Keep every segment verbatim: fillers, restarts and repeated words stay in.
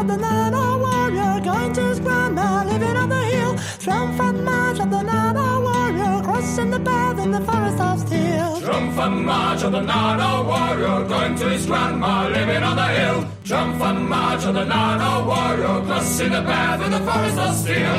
of the Nana warrior, going to his grandma, living on the hill. Triumphant march of the Nana warrior, crossing the path in the forest of steel. Triumphant march of the Nana warrior, going to his grandma, living on the hill. Triumphant march of the Nana warrior, crossing the path in the forest of steel.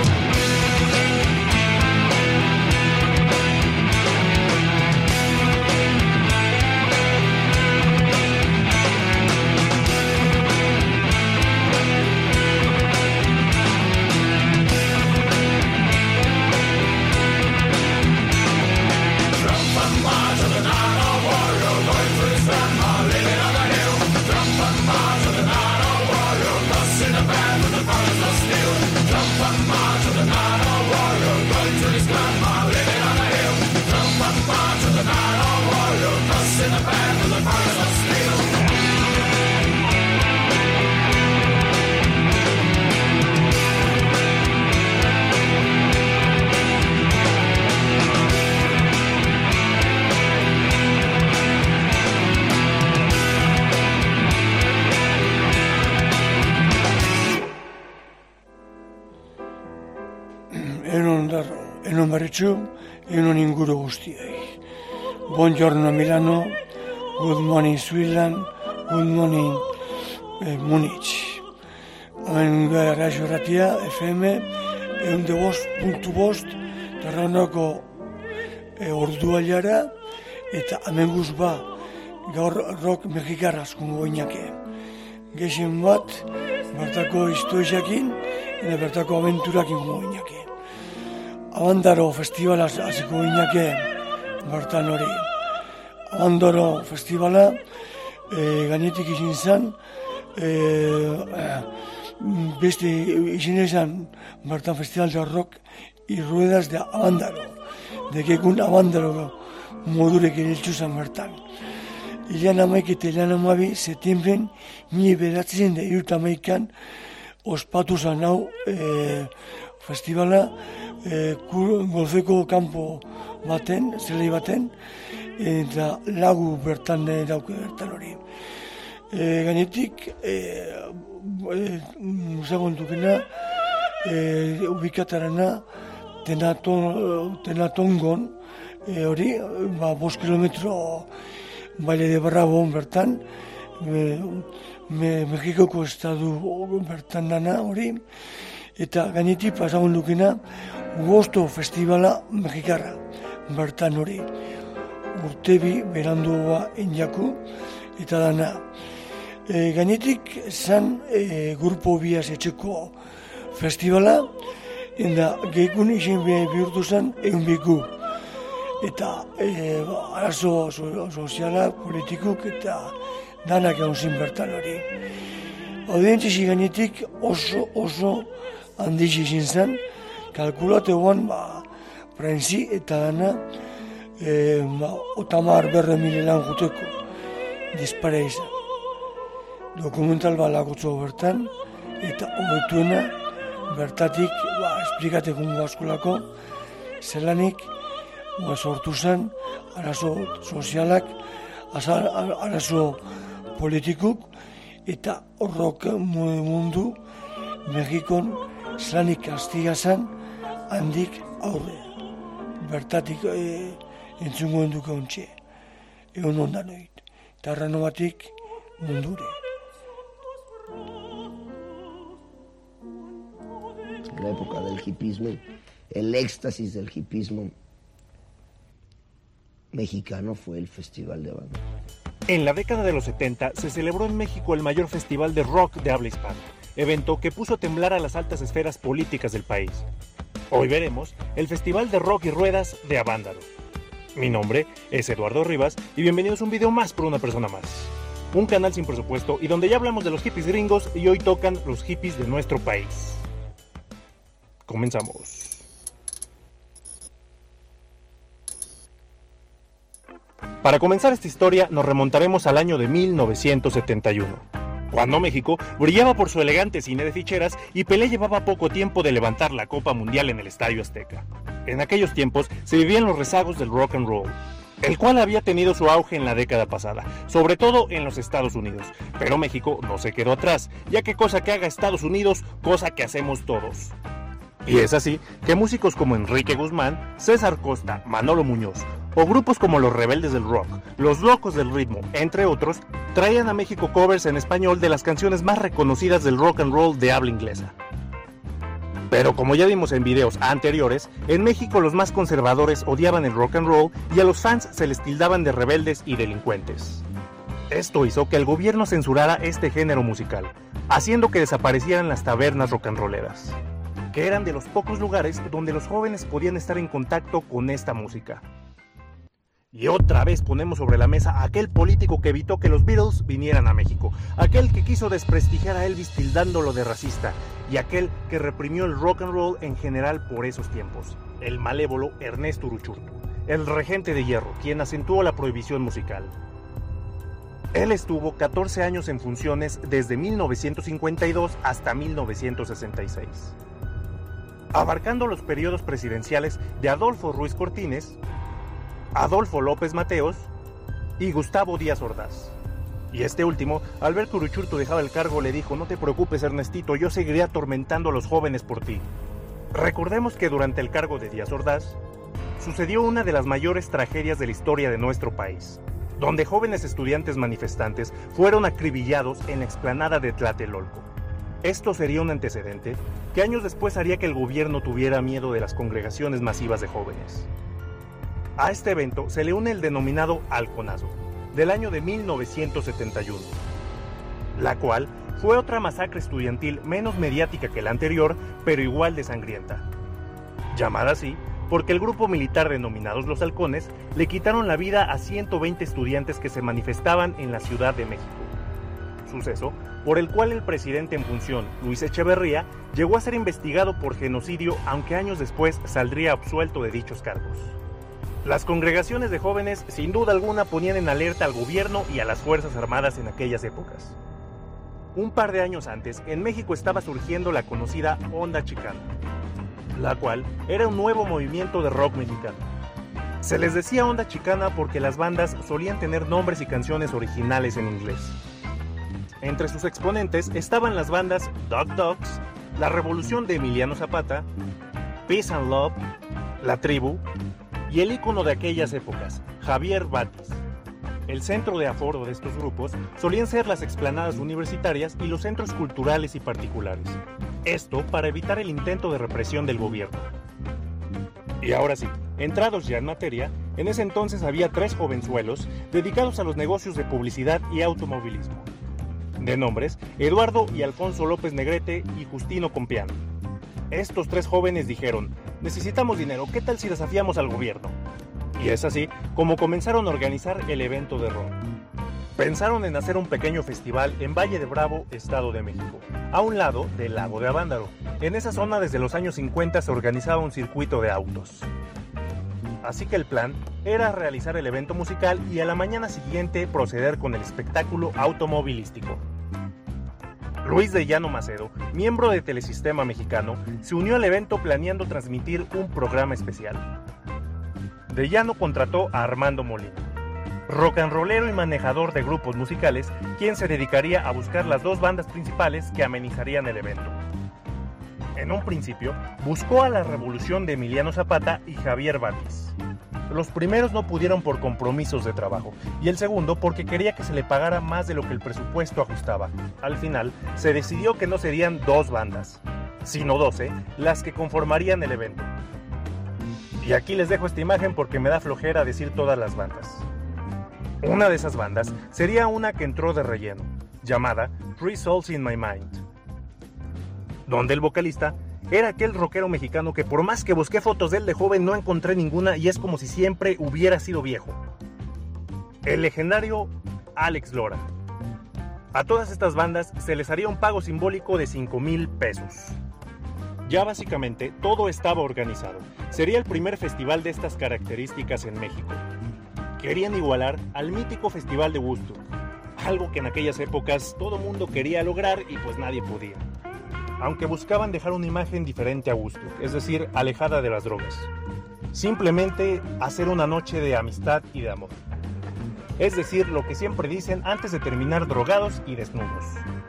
Enon berritxu, enon inguru guztiei. Buongiorno Milano, good morning Switzerland, good morning eh, Munich. Hemen gara jorratia, F M, egun de bost, puntu bost, terranoko e, ordualiara, eta hemen guz ba, gaur rock mexikarraz kungo goinake. Gexen bat, bertako historiakin, eta bertako aventurakin kungo goinake. Abandaro festivala hasiko ginake bertan hori. Abandaro festivala e, gainetik izin zen, e, beste izin ezan bertan festival de rock y ruedas de Abandaro. Dekekun Abandaro modurek eriltzu zen bertan. Ilean amaik eta ilean amabi setiembren mila beratzen da irut amaikan ospatu zen hau e, festivala e, golfeko kanpo baten, zelei baten, eta lagu bertan dauke bertan hori. E, gainetik, e, e, zagontukena, e, ubikatarana, tenaton, tenatongon, e, hori, ba, bost kilometro baile de Barrabon bertan, e, me, Mexikoko estadu bertan dana hori, eta gainetik pasagun dukena Gosto Festivala Mexikarra bertan hori. Urtebi berandua enjaku eta dana. E, gainetik zan e, grupo biaz etxeko festivala, eta gehikun izan bihurtu zen egun biku. Eta e, arazo so, sozialak, politikuk eta danak egon zin bertan hori. Audientzi gainetik oso oso handiz izin zen, kalkulatuan, ba, prentzi eta dana, e, ba, otamar berre mile lan juteko, dispare izan. Dokumental ba lagutzo bertan, eta hobetuena, bertatik, ba, esplikatekun gaskulako, zelanik, ba, sortu zen, arazo sozialak, arazo politikuk, eta horrok mundu, Mexikon, zelanik kastiga zen, handik aurre. Bertatik e, entzungo enduke ontxe. Egon ondan oit. Tarrano batik mundure. La época del hipismo, el éxtasis del hipismo mexicano fue el Festival de Abandaro. En la década de los setenta se celebró en México el mayor festival de rock de habla hispana, evento que puso a temblar a las altas esferas políticas del país. Hoy veremos el Festival de Rock y Ruedas de Abandaro. Mi nombre es Eduardo Rivas y bienvenidos a un video más por una persona más. Un canal sin presupuesto y donde ya hablamos de los hippies gringos y hoy tocan los hippies de nuestro país. Comenzamos. Para comenzar esta historia nos remontaremos al año de mil novecientos setenta y uno. Cuando México brillaba por su elegante cine de ficheras y Pelé llevaba poco tiempo de levantar la Copa Mundial en el Estadio Azteca. En aquellos tiempos se vivían los rezagos del rock and roll. el cual había tenido su auge en la década pasada, sobre todo en los Estados Unidos. Pero México no se quedó atrás, ya que cosa que haga Estados Unidos, cosa que hacemos todos. Y es así que músicos como Enrique Guzmán, César Costa, Manolo Muñoz, o grupos como los Rebeldes del Rock, los Locos del Ritmo, entre otros, traían a México covers en español de las canciones más reconocidas del rock and roll de habla inglesa. Pero como ya vimos en videos anteriores, en México los más conservadores odiaban el rock and roll y a los fans se les tildaban de rebeldes y delincuentes. Esto hizo que el gobierno censurara este género musical, haciendo que desaparecieran las tabernas rock and rolleras, que eran de los pocos lugares donde los jóvenes podían estar en contacto con esta música. Y otra vez ponemos sobre la mesa a aquel político que evitó que los Beatles vinieran a México, aquel que quiso desprestigiar a Elvis tildándolo de racista, y aquel que reprimió el rock and roll en general por esos tiempos, el malévolo Ernesto Uruchurtu, el regente de hierro, quien acentuó la prohibición musical. Él estuvo catorce años en funciones desde mil novecientos cincuenta y dos hasta mil novecientos sesenta y seis, abarcando los periodos presidenciales de Adolfo Ruiz Cortines, Adolfo López Mateos y Gustavo Díaz Ordaz. Y este último, al ver que Uruchurtu dejaba el cargo, le dijo: no te preocupes, Ernestito, yo seguiré atormentando a los jóvenes por ti. Recordemos que durante el cargo de Díaz Ordaz sucedió una de las mayores tragedias de la historia de nuestro país, donde jóvenes estudiantes manifestantes fueron acribillados en la explanada de Tlatelolco. Esto sería un antecedente que años después haría que el gobierno tuviera miedo de las congregaciones masivas de jóvenes. A este evento se le une el denominado Halconazo, del año de mil novecientos setenta y uno, la cual fue otra masacre estudiantil menos mediática que la anterior, pero igual de sangrienta. Llamada así porque el grupo militar denominados Los Halcones le quitaron la vida a ciento veinte estudiantes que se manifestaban en la Ciudad de México. Suceso por el cual el presidente en función, Luis Echeverría, llegó a ser investigado por genocidio, aunque años después saldría absuelto de dichos cargos. Las congregaciones de jóvenes sin duda alguna ponían en alerta al gobierno y a las Fuerzas Armadas en aquellas épocas. Un par de años antes, en México estaba surgiendo la conocida Onda Chicana, la cual era un nuevo movimiento de rock mexicano. Se les decía Onda Chicana porque las bandas solían tener nombres y canciones originales en inglés. Entre sus exponentes estaban las bandas Dog Dogs, La Revolución de Emiliano Zapata, Peace and Love, La Tribu, y el ícono de aquellas épocas, Javier Batis. El centro de aforo de estos grupos solían ser las explanadas universitarias y los centros culturales y particulares. Esto para evitar el intento de represión del gobierno. Y ahora sí, entrados ya en materia, en ese entonces había tres jovenzuelos dedicados a los negocios de publicidad y automovilismo, de nombres Eduardo y Alfonso López Negrete y Justino Compián. Estos tres jóvenes dijeron: necesitamos dinero, ¿qué tal si desafiamos al gobierno? Y es así como comenzaron a organizar el evento de rock. Pensaron en hacer un pequeño festival en Valle de Bravo, Estado de México, a un lado del lago de Avándaro. En esa zona desde los años cincuenta se organizaba un circuito de autos. Así que el plan era realizar el evento musical y a la mañana siguiente proceder con el espectáculo automovilístico. Luis de Llano Macedo, miembro de Telesistema Mexicano, se unió al evento planeando transmitir un programa especial. De Llano contrató a Armando Molina, rock and rollero y manejador de grupos musicales, quien se dedicaría a buscar las dos bandas principales que amenizarían el evento. En un principio, buscó a La Revolución de Emiliano Zapata y Javier Batis. Los primeros no pudieron por compromisos de trabajo, y el segundo porque quería que se le pagara más de lo que el presupuesto ajustaba. Al final, se decidió que no serían dos bandas, sino doce, las que conformarían el evento. Y aquí les dejo esta imagen porque me da flojera decir todas las bandas. Una de esas bandas sería una que entró de relleno, llamada Three Souls in My Mind, donde el vocalista era aquel rockero mexicano que por más que busqué fotos de él de joven no encontré ninguna y es como si siempre hubiera sido viejo. El legendario Alex Lora. A todas estas bandas se les haría un pago simbólico de cinco mil pesos. Ya básicamente todo estaba organizado. Sería el primer festival de estas características en México. Querían igualar al mítico Festival de Woodstock, algo que en aquellas épocas todo mundo quería lograr y pues nadie podía. Aunque buscaban dejar una imagen diferente a Woodstock, es decir, alejada de las drogas. simplemente hacer una noche de amistad y de amor. Es decir, lo que siempre dicen antes de terminar drogados y desnudos.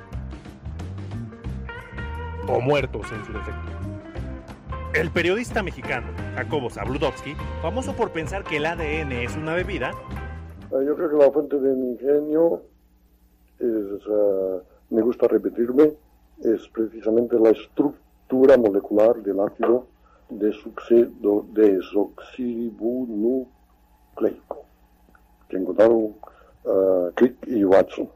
O muertos en su defecto. El periodista mexicano Jacobo Zabludovsky, famoso por pensar que el A D N es una bebida, yo creo que la fuente de mi genio es, uh, me gusta repetirme, es precisamente la estructura molecular del ácido desoxirribonucleico que encontraron uh, Crick y Watson.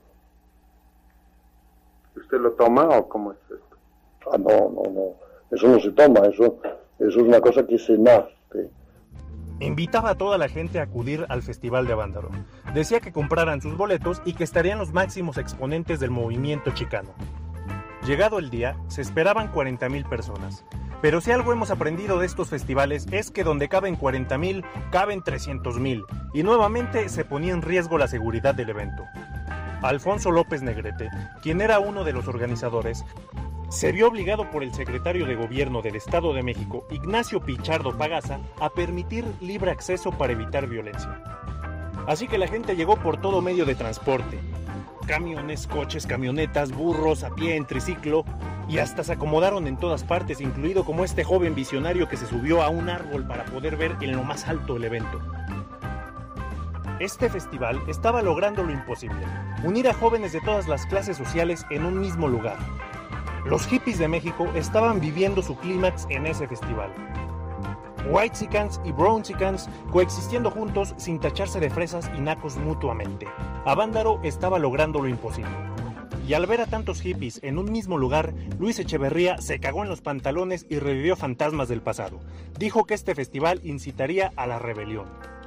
¿Usted lo toma o cómo es esto? Ah, no, no, no. Eso no se toma, eso, eso es una cosa que se nace. Invitaba a toda la gente a acudir al Festival de Avándaro. Decía que compraran sus boletos y que estarían los máximos exponentes del movimiento chicano. Llegado el día, se esperaban cuarenta mil personas. Pero si algo hemos aprendido de estos festivales es que donde caben cuarenta mil, caben trescientos mil. Y nuevamente se ponía en riesgo la seguridad del evento. Alfonso López Negrete, quien era uno de los organizadores, se vio obligado por el secretario de Gobierno del Estado de México, Ignacio Pichardo Pagasa, a permitir libre acceso para evitar violencia. Así que la gente llegó por todo medio de transporte. Camiones, coches, camionetas, burros, a pie, en triciclo, y hasta se acomodaron en todas partes, incluido como este joven visionario que se subió a un árbol para poder ver en lo más alto el evento. Este festival estaba logrando lo imposible, unir a jóvenes de todas las clases sociales en un mismo lugar. Los hippies de México estaban viviendo su clímax en ese festival. Whitexicans y Brownxicans coexistiendo juntos sin tacharse de fresas y nacos mutuamente. Avándaro estaba logrando lo imposible. Y al ver a tantos hippies en un mismo lugar, Luis Echeverría se cagó en los pantalones y revivió fantasmas del pasado. Dijo que este festival incitaría a la rebelión.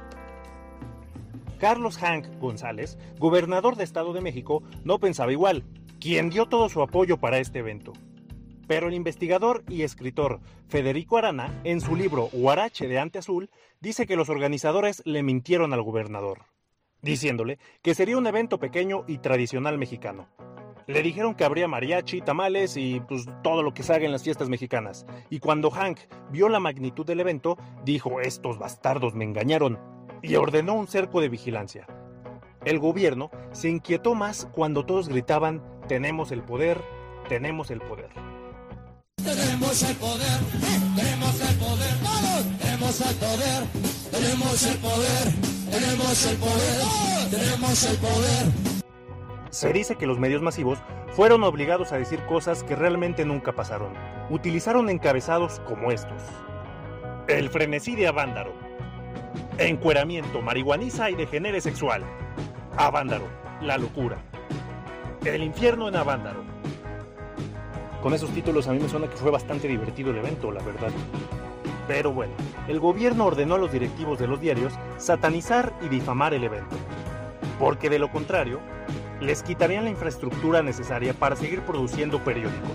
Carlos Hank González, gobernador de Estado de México, no pensaba igual, quien dio todo su apoyo para este evento. Pero el investigador y escritor Federico Arana, en su libro Huarache de Ante Azul, dice que los organizadores le mintieron al gobernador, diciéndole que sería un evento pequeño y tradicional mexicano. Le dijeron que habría mariachi, tamales y pues todo lo que se haga en las fiestas mexicanas. Y cuando Hank vio la magnitud del evento, dijo: estos bastardos me engañaron, y ordenó un cerco de vigilancia. El gobierno se inquietó más cuando todos gritaban: tenemos el poder, tenemos el poder. Tenemos el poder, tenemos el poder, todos tenemos el poder, tenemos el poder, tenemos el poder, tenemos el poder. Se dice que los medios masivos fueron obligados a decir cosas que realmente nunca pasaron. Utilizaron encabezados como estos: el frenesí de Avándaro, encueramiento, marihuaniza y degenere sexual, Avándaro, la locura, el infierno en Avándaro. Con esos títulos a mí me suena que fue bastante divertido el evento, la verdad. Pero bueno, el gobierno ordenó a los directivos de los diarios satanizar y difamar el evento, porque de lo contrario, les quitarían la infraestructura necesaria para seguir produciendo periódicos.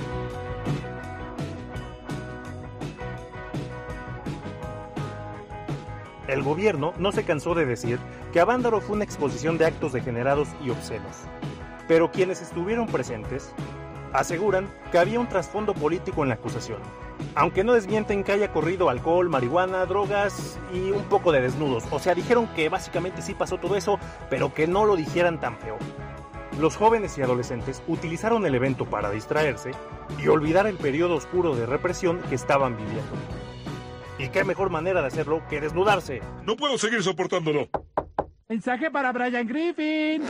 El gobierno no se cansó de decir que Avándaro fue una exposición de actos degenerados y obscenos, pero quienes estuvieron presentes aseguran que había un trasfondo político en la acusación, aunque no desmienten que haya corrido alcohol, marihuana, drogas y un poco de desnudos. O sea, dijeron que básicamente sí pasó todo eso, pero que no lo dijeran tan feo. Los jóvenes y adolescentes utilizaron el evento para distraerse y olvidar el periodo oscuro de represión que estaban viviendo. ¿Y qué mejor manera de hacerlo que desnudarse? No puedo seguir soportándolo. Mensaje para Brian Griffin.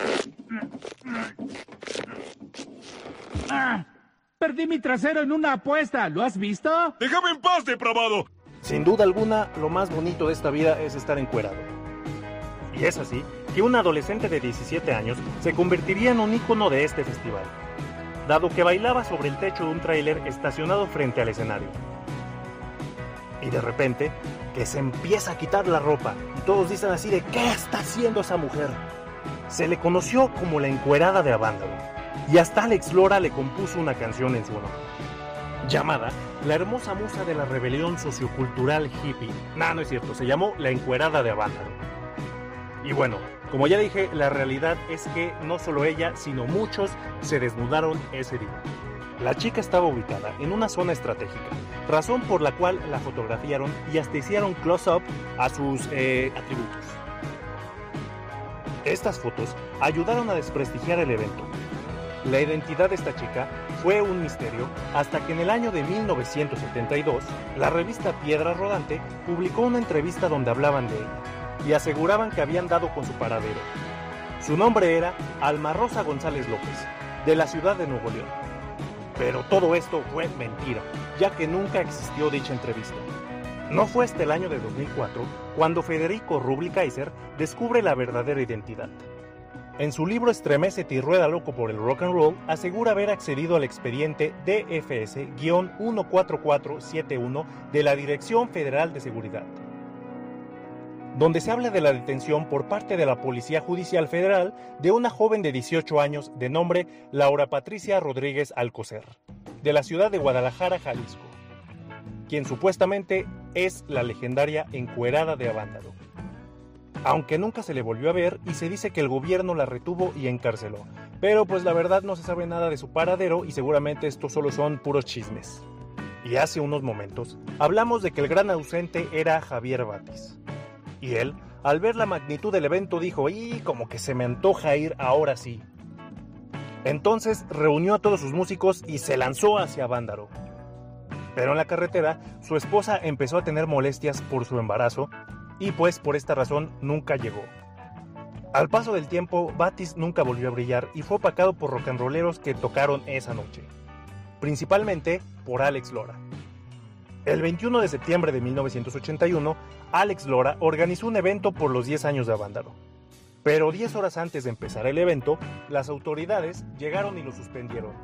Ah, perdí mi trasero en una apuesta. ¿Lo has visto? ¡Déjame en paz, depravado! Sin duda alguna, lo más bonito de esta vida es estar encuerado. Y es así que un adolescente de diecisiete años se convertiría en un ícono de este festival, dado que bailaba sobre el techo de un tráiler estacionado frente al escenario. Y de repente, que se empieza a quitar la ropa, y todos dicen así de: ¿qué está haciendo esa mujer? Se le conoció como la encuerada de Avándaro, y hasta Alex Lora le compuso una canción en su honor, llamada La hermosa musa de la rebelión sociocultural hippie. No, no es cierto, se llamó La encuerada de Avándaro. Y bueno, como ya dije, la realidad es que no solo ella, sino muchos se desnudaron ese día. La chica estaba ubicada en una zona estratégica, razón por la cual la fotografiaron y hasta hicieron close-up a sus eh, atributos. Estas fotos ayudaron a desprestigiar el evento. La identidad de esta chica fue un misterio hasta que en el año de mil novecientos setenta y dos, la revista Piedra Rodante publicó una entrevista donde hablaban de ella y aseguraban que habían dado con su paradero. Su nombre era Alma Rosa González López, de la ciudad de Nuevo León. Pero todo esto fue mentira, ya que nunca existió dicha entrevista. No fue hasta el año de dos mil cuatro cuando Federico Rubli Kaiser descubre la verdadera identidad. En su libro Estremécete y rueda loco por el rock and roll, asegura haber accedido al expediente D F S uno cuatro cuatro siete uno de la Dirección Federal de Seguridad, donde se habla de la detención por parte de la Policía Judicial Federal de una joven de dieciocho años de nombre Laura Patricia Rodríguez Alcocer, de la ciudad de Guadalajara, Jalisco, quien supuestamente es la legendaria encuerada de Avándaro. Aunque nunca se le volvió a ver y se dice que el gobierno la retuvo y encarceló. Pero pues la verdad no se sabe nada de su paradero y seguramente estos solo son puros chismes. Y hace unos momentos hablamos de que el gran ausente era Javier Batis. Y él, al ver la magnitud del evento, dijo, y como que se me antoja ir ahora sí. Entonces reunió a todos sus músicos y se lanzó hacia Avándaro. Pero en la carretera, su esposa empezó a tener molestias por su embarazo, y pues por esta razón nunca llegó. Al paso del tiempo, Batis nunca volvió a brillar y fue opacado por rock and rolleros que tocaron esa noche, principalmente por Alex Lora. El veintiuno de septiembre de mil novecientos ochenta y uno, Alex Lora organizó un evento por los diez años de Avándaro. Pero diez horas antes de empezar el evento, las autoridades llegaron y lo suspendieron.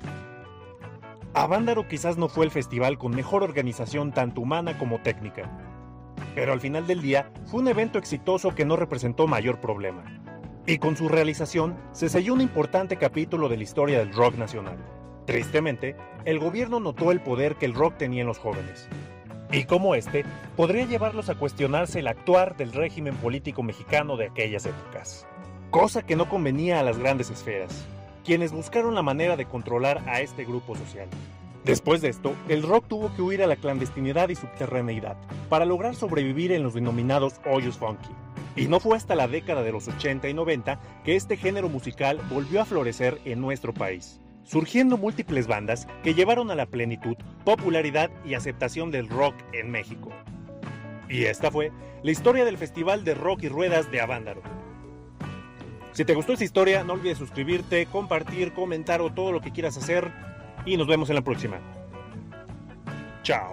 Avándaro quizás no fue el festival con mejor organización tanto humana como técnica, pero al final del día fue un evento exitoso que no representó mayor problema. Y con su realización se selló un importante capítulo de la historia del rock nacional. Tristemente, el gobierno notó el poder que el rock tenía en los jóvenes, y cómo este podría llevarlos a cuestionarse el actuar del régimen político mexicano de aquellas épocas. Cosa que no convenía a las grandes esferas, quienes buscaron la manera de controlar a este grupo social. Después de esto, el rock tuvo que huir a la clandestinidad y subterraneidad para lograr sobrevivir en los denominados hoyos funky. Y no fue hasta la década de los ochenta y noventa que este género musical volvió a florecer en nuestro país, surgiendo múltiples bandas que llevaron a la plenitud, popularidad y aceptación del rock en México. Y esta fue la historia del Festival de Rock y Ruedas de Avándaro. Si te gustó esta historia, no olvides suscribirte, compartir, comentar o todo lo que quieras hacer. Y nos vemos en la próxima. Chao.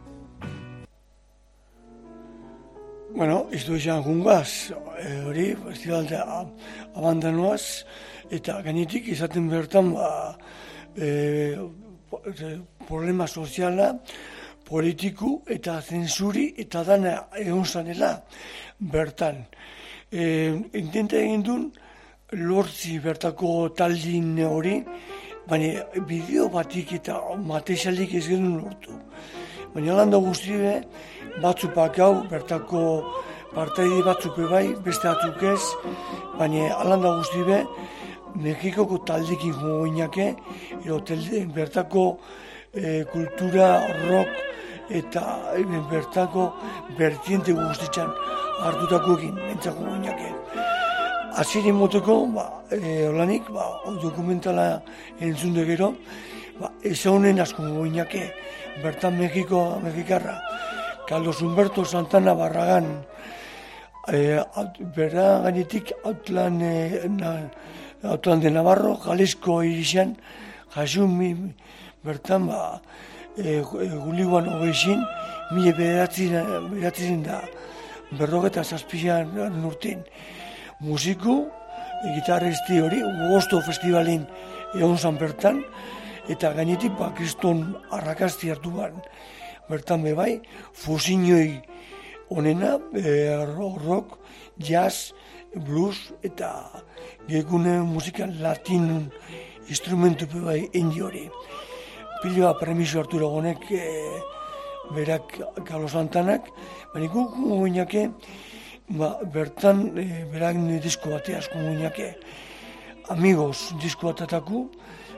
Bueno, isto izan jungaz, hori, festival de Abandanoaz, eta gainetik izaten bertan, ba, e, problema soziala, politiku eta zentsuri eta dana egon zanela bertan. E, intenta egin duen, lortzi bertako taldin hori, baina bideo batik eta materialik ez genuen lortu. Baina landa guztie, batzupak hau, bertako partaide batzuk bai, beste batzuk ez, baina alanda guztie, Mexikoko taldekin jongo inake, bertako e, kultura, rock eta e, bertako bertiente guztitzan hartutakoekin entzako inake. Azeri moteko, ba, e, olanik, ba, dokumentala entzun de gero, ba, ezaunen asko goinake, bertan Mexiko, Mexikarra, Carlos Humberto Santana Barragan, e, berra gainetik Outland, e, na, Outland de Navarro, Jalisco irixan, jasumi, bertan, ba, e, guliguan hogeixin, mila beratzen da, berrogeta zazpian urtein. Musiko, gitarristi hori, Gosto Festivalin egon zan bertan, eta gainetik ba, kriston arrakasti hartu ban. Bertan bebai, fusinoi onena, e, rock, jazz, blues, eta gegune musika latin instrumentu bebai endi hori. Piloa premiso hartu lagonek, e, berak Carlos Santanak, baina gugu goinake, ba, bertan e, berak disko batea asko guinake. Amigos disko batataku,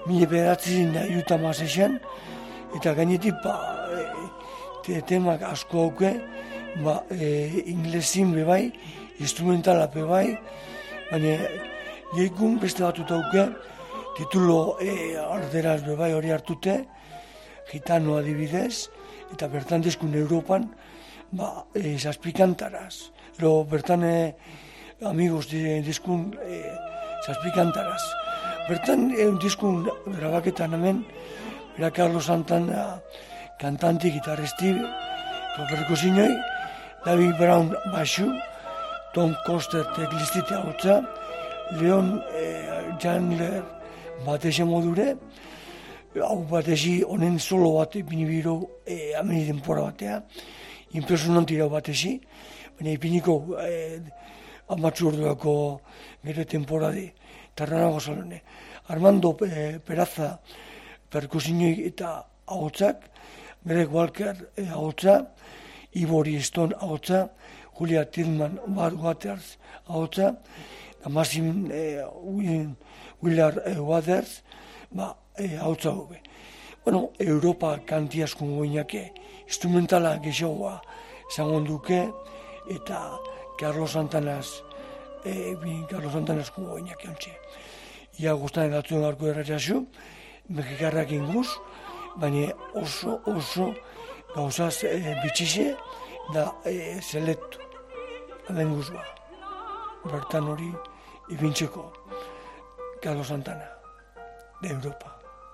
mila bederatzi da iruta mazexen, eta gainetik, ba, e, temak asko hauke, ba, e, inglesin bebai, instrumentala bebai, baina jeikun beste batut hauke, titulo e, arderaz bebai hori hartute, gitano adibidez, eta bertan deskun Europan, ba, e, zazpikantaraz. Ero bertan e, amigos de, deskun e, zazpikantaraz. Bertan e, deskun grabaketan hemen, bera Carlos Santana kantanti, gitarristi, perkusinoi, David Brown basu, Tom Coster teklistite hautza, Leon e, Chandler batese modure, hau batesi honen solo bat ipinibiro e, ameni denpora batea, impresionanti irau batesi, baina ipiniko e, amatzu orduako gero temporade, tarranago salone. Armando e, Peraza perkusinoi eta ahotsak, Greg Walker e, ahotsa, Ivory Stone ahotsa, Julia Tillman Waters ahotsa, Masim e, Willard e, Waters, ba, e, ahotsa hobe. Bueno, Europa kanti asko goinake, instrumentala gexoa zangon duke, eta Carlos Santanaz, e, Carlos Santanaz goinake ontsi. Ia guztan edatzen garko erratxasu, mexikarrak inguz, baina oso, oso gauzaz e, bitxixe da e, seletu. Hemen guzua. Bertan hori ibintzeko Carlos Santana, de Europa.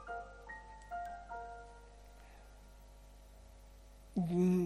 Mm.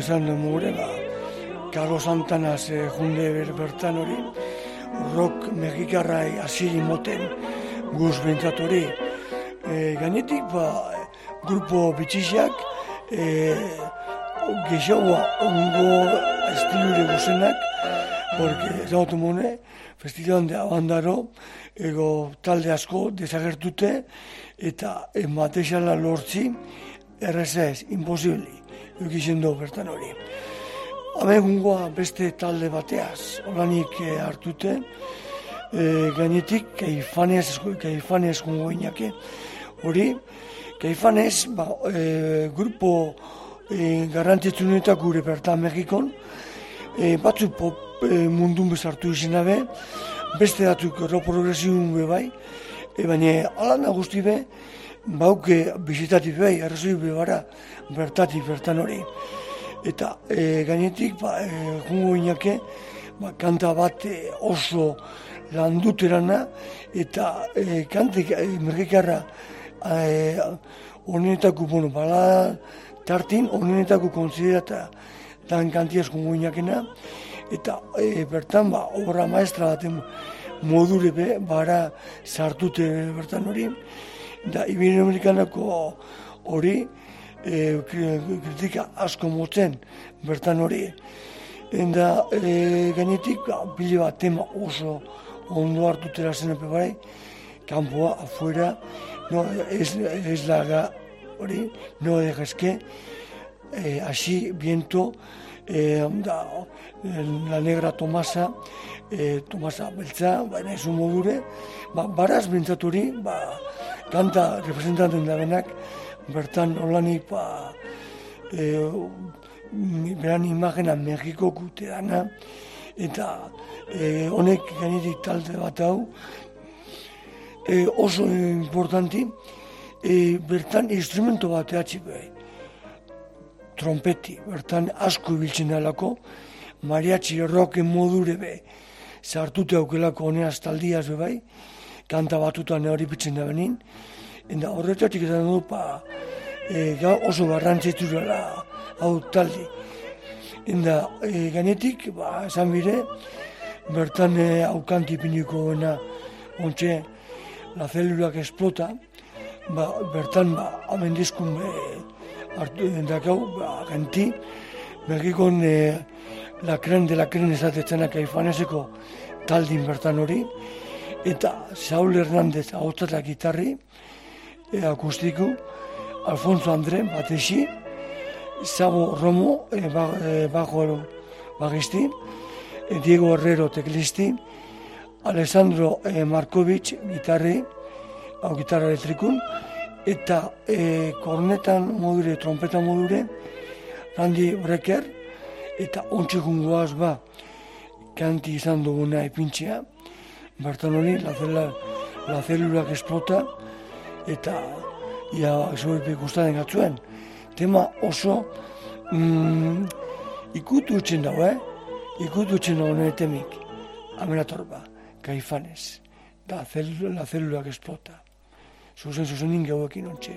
esan du mugure, ba, Carlos Santanaz e, junde ber, bertan hori, rock mexikarrai asiri moten guz bentsat hori. E, gainetik, ba, grupo bitxisak, e, gehiagoa ongo estilure guzenak, porque zautu mone, festivalan de abandaro, ego talde asko desagertute, eta materiala lortzi, erreza ez, imposibili, eukizien du bertan hori. Amegungoa beste talde bateaz, olanik e, hartute, e, gainetik Caifanes, Caifanes gungo inake, hori, Caifanes, ba, e, grupo e, garrantzitsunetak gure bertan Mexikon, e, batzuk pop e, mundun bezartu izena be, beste datuk rock progresiun be bai, e, baina alana guzti be, bauke bizitatik bai, arrazoi be bara, bertatik bertan hori. Eta e, gainetik, ba, e, jungo inake, ba, kanta bat e, oso landuterana, eta e, kantik e, mexikarra honenetako, bueno, bala tartin, honenetako konsiderata dan kantiaz jungo inakena, eta e, bertan, ba, obra maestra baten modure be, bara sartute bertan hori, da Iberoamerikanako hori, E, kritika asko motzen bertan hori. Enda e, gainetik bile bat tema oso ondo hartutera zen epe bai, kanpoa, afuera, no, ez, ez laga hori, no dejezke, e, así, viento, e, da, la negra Tomasa, e, Tomasa beltza, baina ez modure, ba, baraz bentsatu hori, ba, kanta representanten da benak, bertan olanik ba, e, beran imagena Mexiko kute dana, eta e, honek gainetik talde bat hau, e, oso importanti, e, bertan instrumento bat ehatzi be, trompeti, bertan asko ibiltzen dalako, mariachi rocken modure be, sartute aukelako honeaz taldiaz be bai, kanta batutan hori pitzen da benin, eta horretatik esan du, pa, e, oso garrantzitsura hau taldi. Eta e, gainetik, ba, esan bire, bertan e, aukanti piniko gana, ontxe, la zelulak esplota, ba, bertan, ba, amendizkun be, hartu endakau, ba, genti, Mexikon e, la kren de la kren esatetzena Caifaneseko taldin bertan hori, eta Saul Hernández ahotzatak gitarri, E, akustiku, Alfonso Andre, batexi, Sabo Romo, e, ba, e, bajo bagisti, e, Diego Herrero teklisti, Alessandro e, Markovic, gitarri, hau gitarra elektrikun, eta e, kornetan modure, trompeta modure, Randy Brecker, eta ontsekun goaz ba, kanti izan duguna ipintxea, bertan hori, la, la, la zelulak esplota, eta ia zoipe gustatzen gatzuen. Tema oso mm, ikutu utzen dago, eh? Ikutu utzen dago nire temik. Amenatorba, Caifanes, da célula, la célula que explota. Zuzen, zuzen ingeuekin ontxe.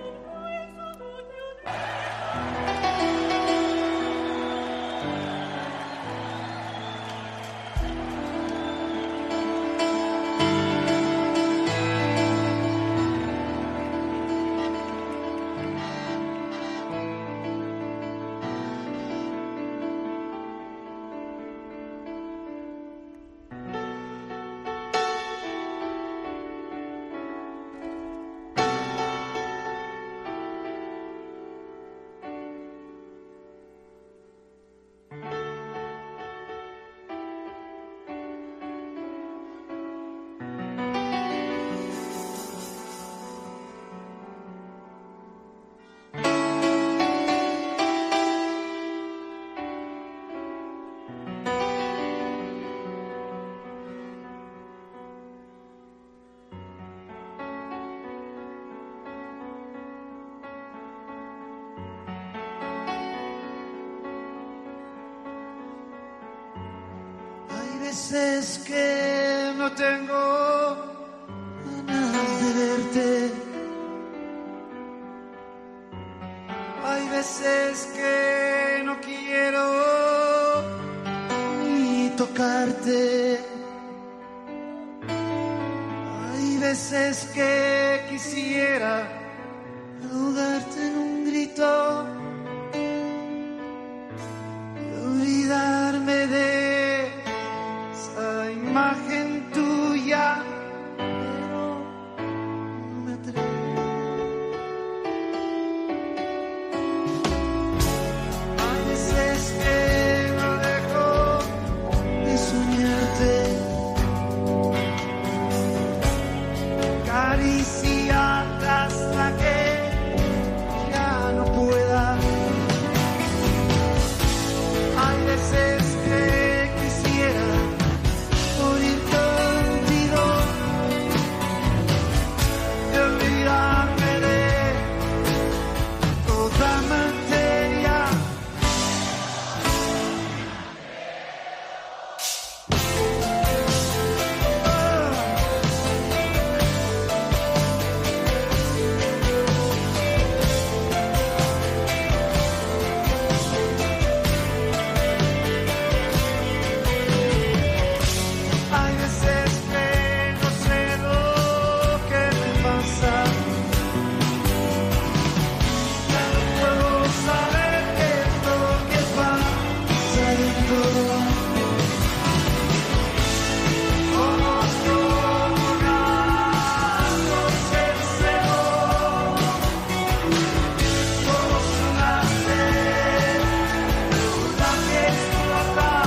veces que no tengo ganas de verte. Hay veces que no quiero tocarte. Hay veces que quisiera ahogarte en un grito y olvidarme de esa imagen tuya, pero no me atrevo. Hay veces que no dejo de soñarte, acariciarte hasta que ya no pueda. Hay veces que quisiera morir contigo y olvidarme de toda materia. Hay veces que no sé lo que me pasa, ya no puedo saber qué es lo que pasa dentro. Conozco gatos el cebo, somos una sed, la que explota.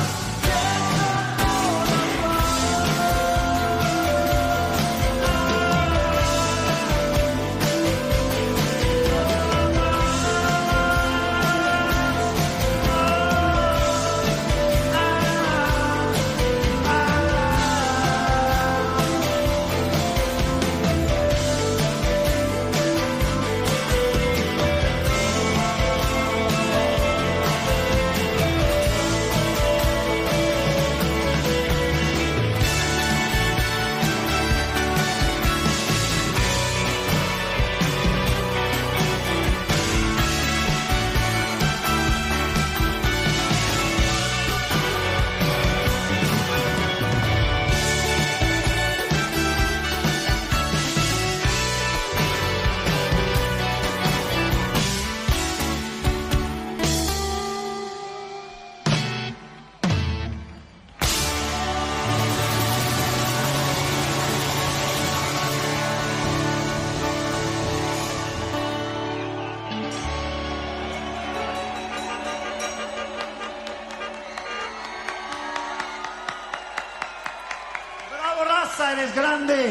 ¡Bravo, raza! ¡Eres grande!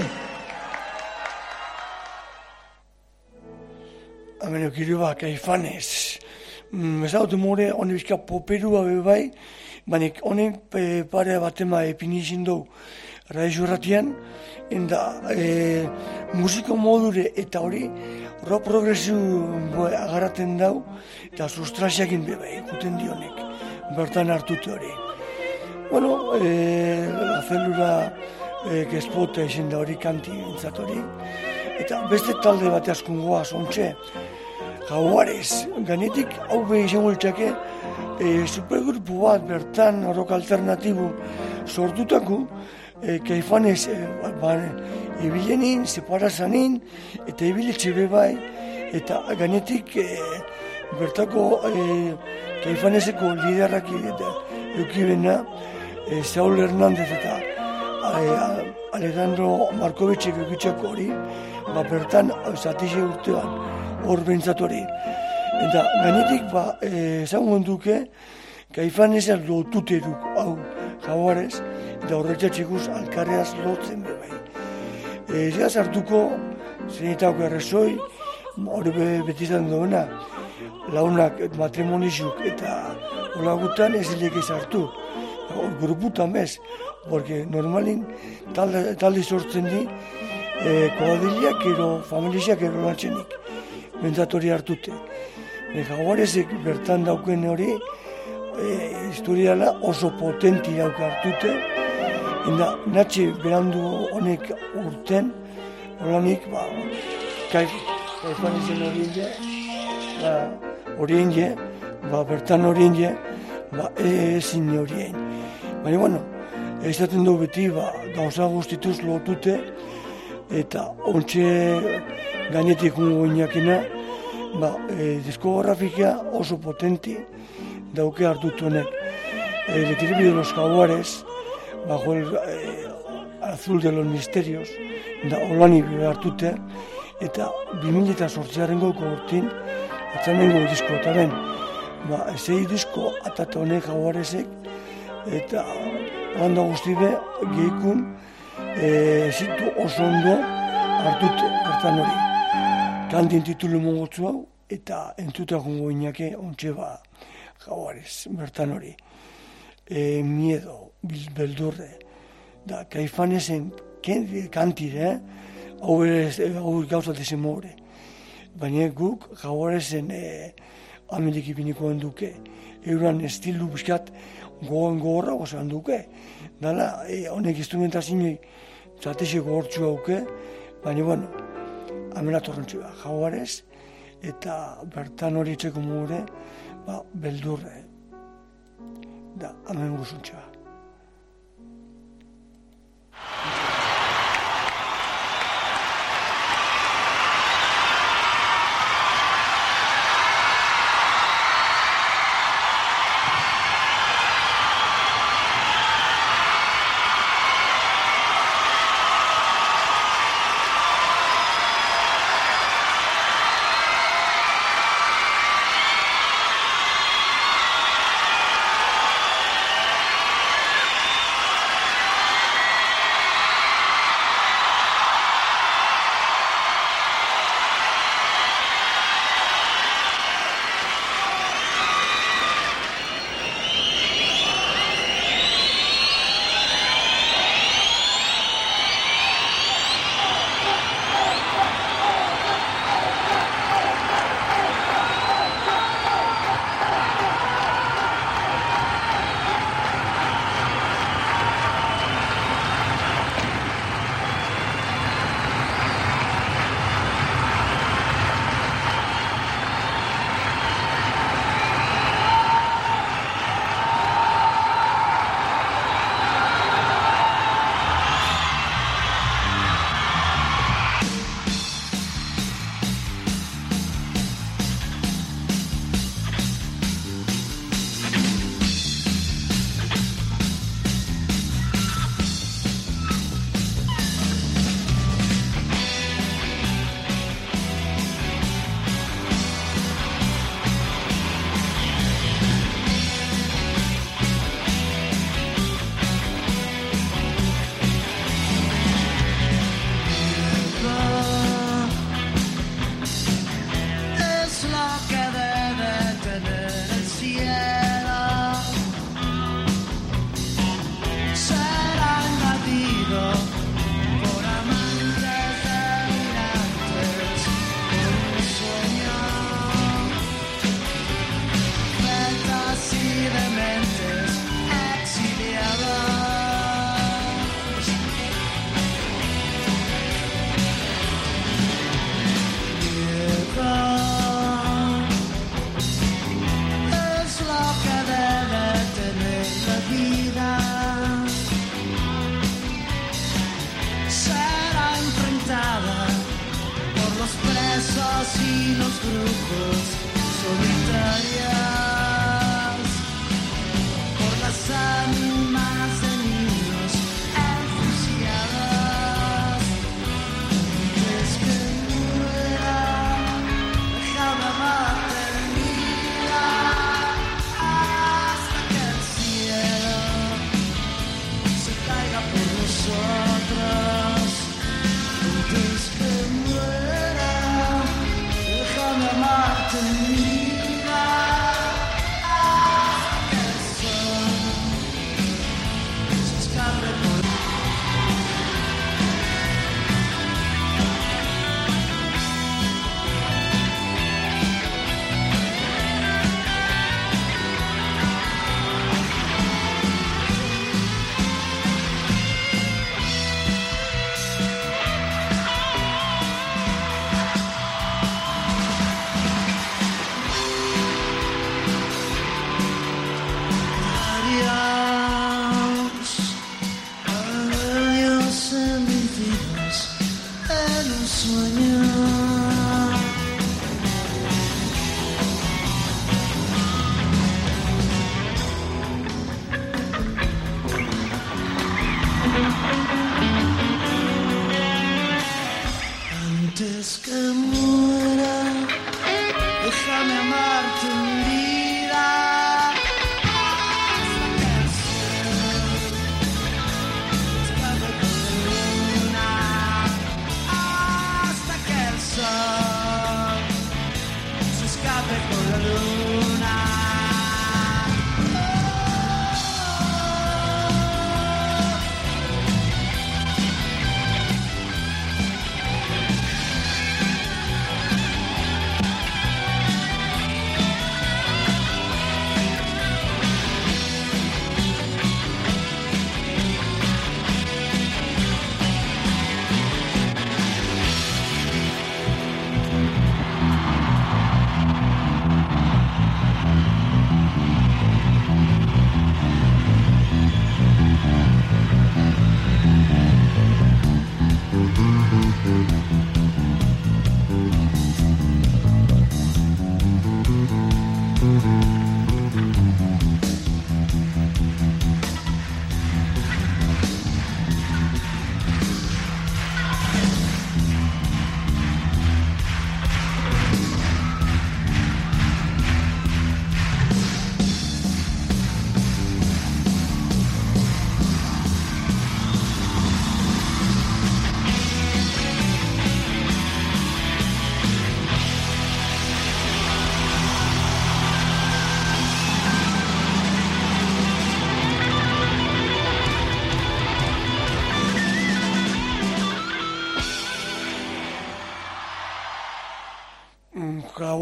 Hemen eukiri ba, Caifanes. Mm, Ezagutu more, hone bizka poperua bebai, baina honek e, pare batema epinizin dugu radio ratian, enda e, musiko modure eta hori rock progresiu agaraten dau, eta sustrasiakin bebai, guten dionek, bertan hartute hori. Bueno, e, la zelula e, gespota esen da hori kanti entzat hori, eta beste talde bate askun goaz, ontxe, Jaguares, ganetik hau behin izango litzake e, supergrupu bat bertan rock alternatibo sortutako e, Caifanes e, ba, ibilenin, separazanin eta ibiletxe bebai eta ganetik e, bertako e, Caifaneseko liderrak eta eukibena e, Saul Hernández eta e, Alejandro Markovitxek eukitxako hori ba, bertan zatixe urtean hor bentzatori. Eta gainetik, ba, ezagun duke, Caifanesan lotuteruk, hau, Jaguares, eta horretxatxekuz alkarreaz lotzen bebai. Zera zartuko, zenitako errezoi, hori betizan duena, launak matrimonizuk eta holagutan ez dilek ezartu. Gruputan bez, porque normalin talde, talde sortzen di, e, koadiliak ero, familiak ero lantzenik. Bentzatori hartute. E, Jaguaresek bertan dauken hori, e, historiala oso potenti dauk hartute, eta natxe berandu honek urten, holanik, ba, Caifanesan horien ba, horien ba, bertan horien ba, ezin horien. Baina, bueno, Ezaten du beti, ba, gauza guztituz lotute, eta ontxe gainetik ungo inakina, ba, e, diskografika oso potenti dauke hartutu honek. El equilibrio de los jaguares, bajo el eh, azul de los misterios, da olani hartute, eta bi mila zortziaren gauko urtin, atzanengo diskotaren, ba, ezei disko atata honek jaguaresek, eta handa guztibe gehikun e, zitu oso ondo hartute, bertan hori. Kantin titulu mongotzu hau, eta entutak ongo inake ontxe ba jaguares, bertan hori. E, miedo, beldurre, da Caifanesen kantire, hau hau gauza desemore. Baina guk jaguaresen e, Amerik ipinikoen duke, euran estilu bizkat gogoen gogorra gozan duke. Dala, e, honek instrumentazioa zatese gogortzu hauke, baina bueno, amela torrentzua, jaguares, eta bertan hori etxeko mugure, ba, beldurre. Da, hemen guzuntza.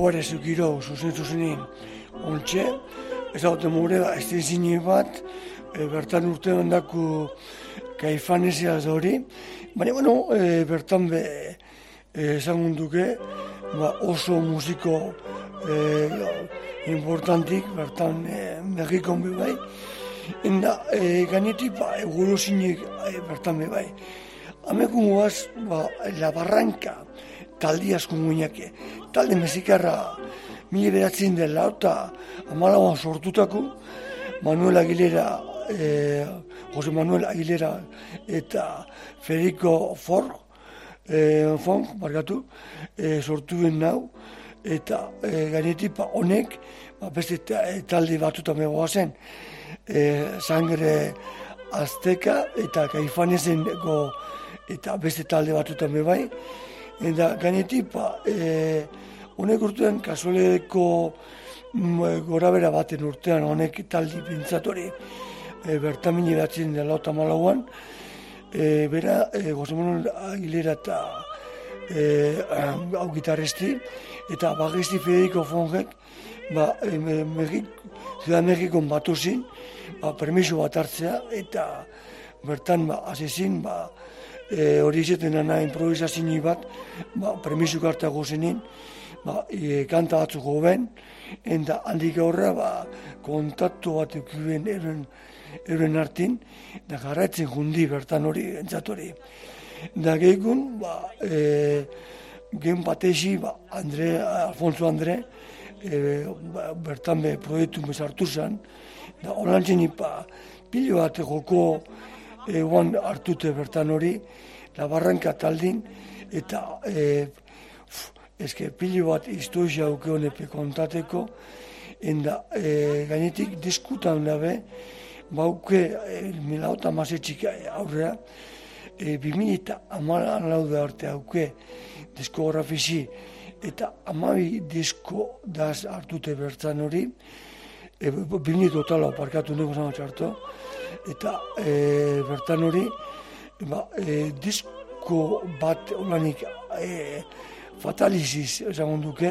gogoare zukiro, zuzen zuzenin, ontxe, ez haute mure, ez dizine bat, e, bertan urte ondako Kaifanezia hori, baina, bueno, e, bertan be, ezagun duke, ba, oso musiko e, importantik, bertan e, Mexikon be bai, enda, e, gainetik, ba, eguro zinek e, bertan be bai. Hamekun guaz, ba, La Barranca, taldi asko guinake, talde mexikarra mila beratzen dela, eta amalauan sortutako, Manuel Aguilera, eh, Jose Manuel Aguilera eta Federico Ford, eh, Fong, barkatu, eh, sortu ben nau, eta eh, gainetik honek, ba, beste talde batuta megoa zen, eh, Sangre Azteca eta Kaifanezen go, eta beste talde batuta me bai, eta gainetik, ba, eh, honek urtean kasualeko gorabera baten urtean honek taldi pintzatori e, bertamini batzen dela eta malauan, e, bera e, Jose Manuel Aguilera eta e, hau gitarresti eta bagisti Federico Fongek ba, e, Mexik, Ciudad Mexikon batu zin, ba, permiso bat hartzea eta bertan ba, azezin ba, e, hori izaten ana improvisazini bat ba, permiso kartago zenin, ba, e, kanta batzuk goben, eta handik aurra ba, kontaktu bat eukibuen euren, euren hartin, da jarraitzen jundi bertan hori, entzatori. Da gehikun, ba, e, gen batezi, ba, Andre, Alfonso Andre, e, ba, bertan be proiektu bezartu zen, da holantzen ipa, pilo bat joko eguan hartute bertan hori, La Barranca taldin, eta e, eske pilo bat historia auke honepe kontateko, enda e, gainetik diskutan dabe, bauke e, milauta mazetxik aurrea, e, bimilita amalan laude arte auke diskografizi, eta amabi disko daz hartute bertzan hori, e, bimilita totala parkatu nego zama txarto, eta e, bertan hori, ba, e, disko bat olanik e, Fataliziz ezagun duke,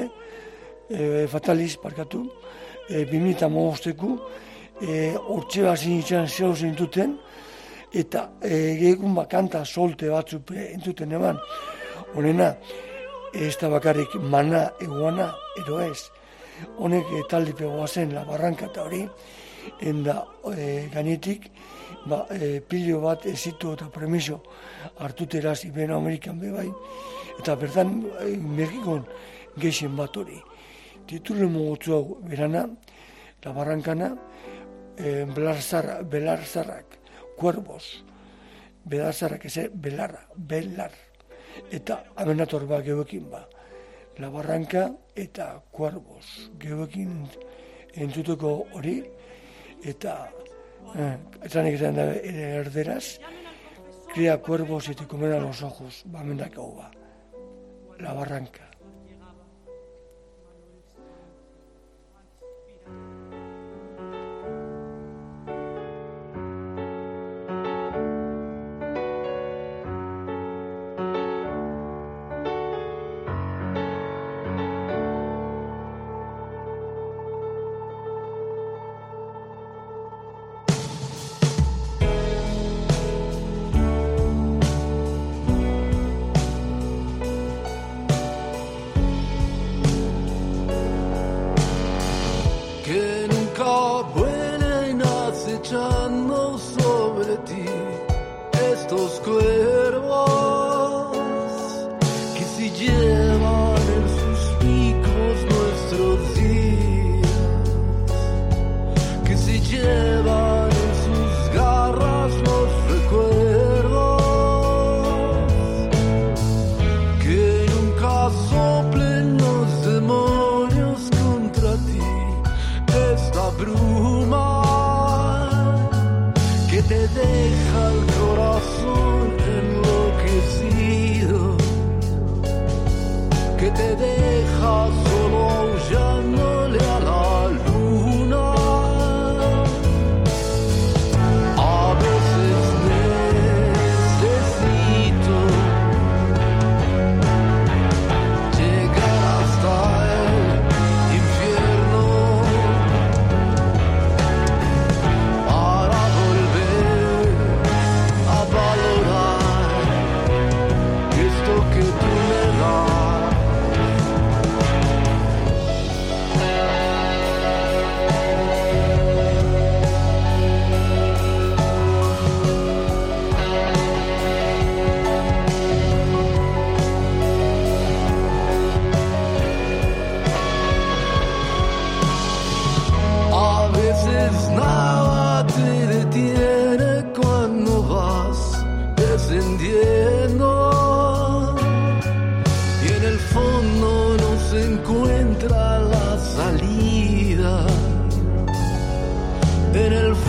e, Fataliz, parkatu, e, bimita mohosteku, e, hortxe bat zinitzen zeu zintuten, eta e, gehikun bakanta solte batzuk entzuten eban. Honena, ez da bakarrik mana eguana, ero ez. Honek e, taldi pegoa zen, La Barranca eta hori, enda e, gainetik, ba, e, pilo bat ezitu eta premiso hartuteraz Ibero-Amerikan bebai, eta bertan e, Mexikon geixen bat hori. Titulu mogotzu hau berana, La Barrancana, e, Belarzarrak, Belarzarrak, Cuervos, Belarzarrak eze, Belarra, Belar, eta amenator ba geoekin ba. La Barranca eta Cuervos, geoekin entzuteko hori, eta eh, ezanik esan da erderaz, cría cuervos y te comerán los ojos, ba mendako ba. La Barranca. Llegar hasta él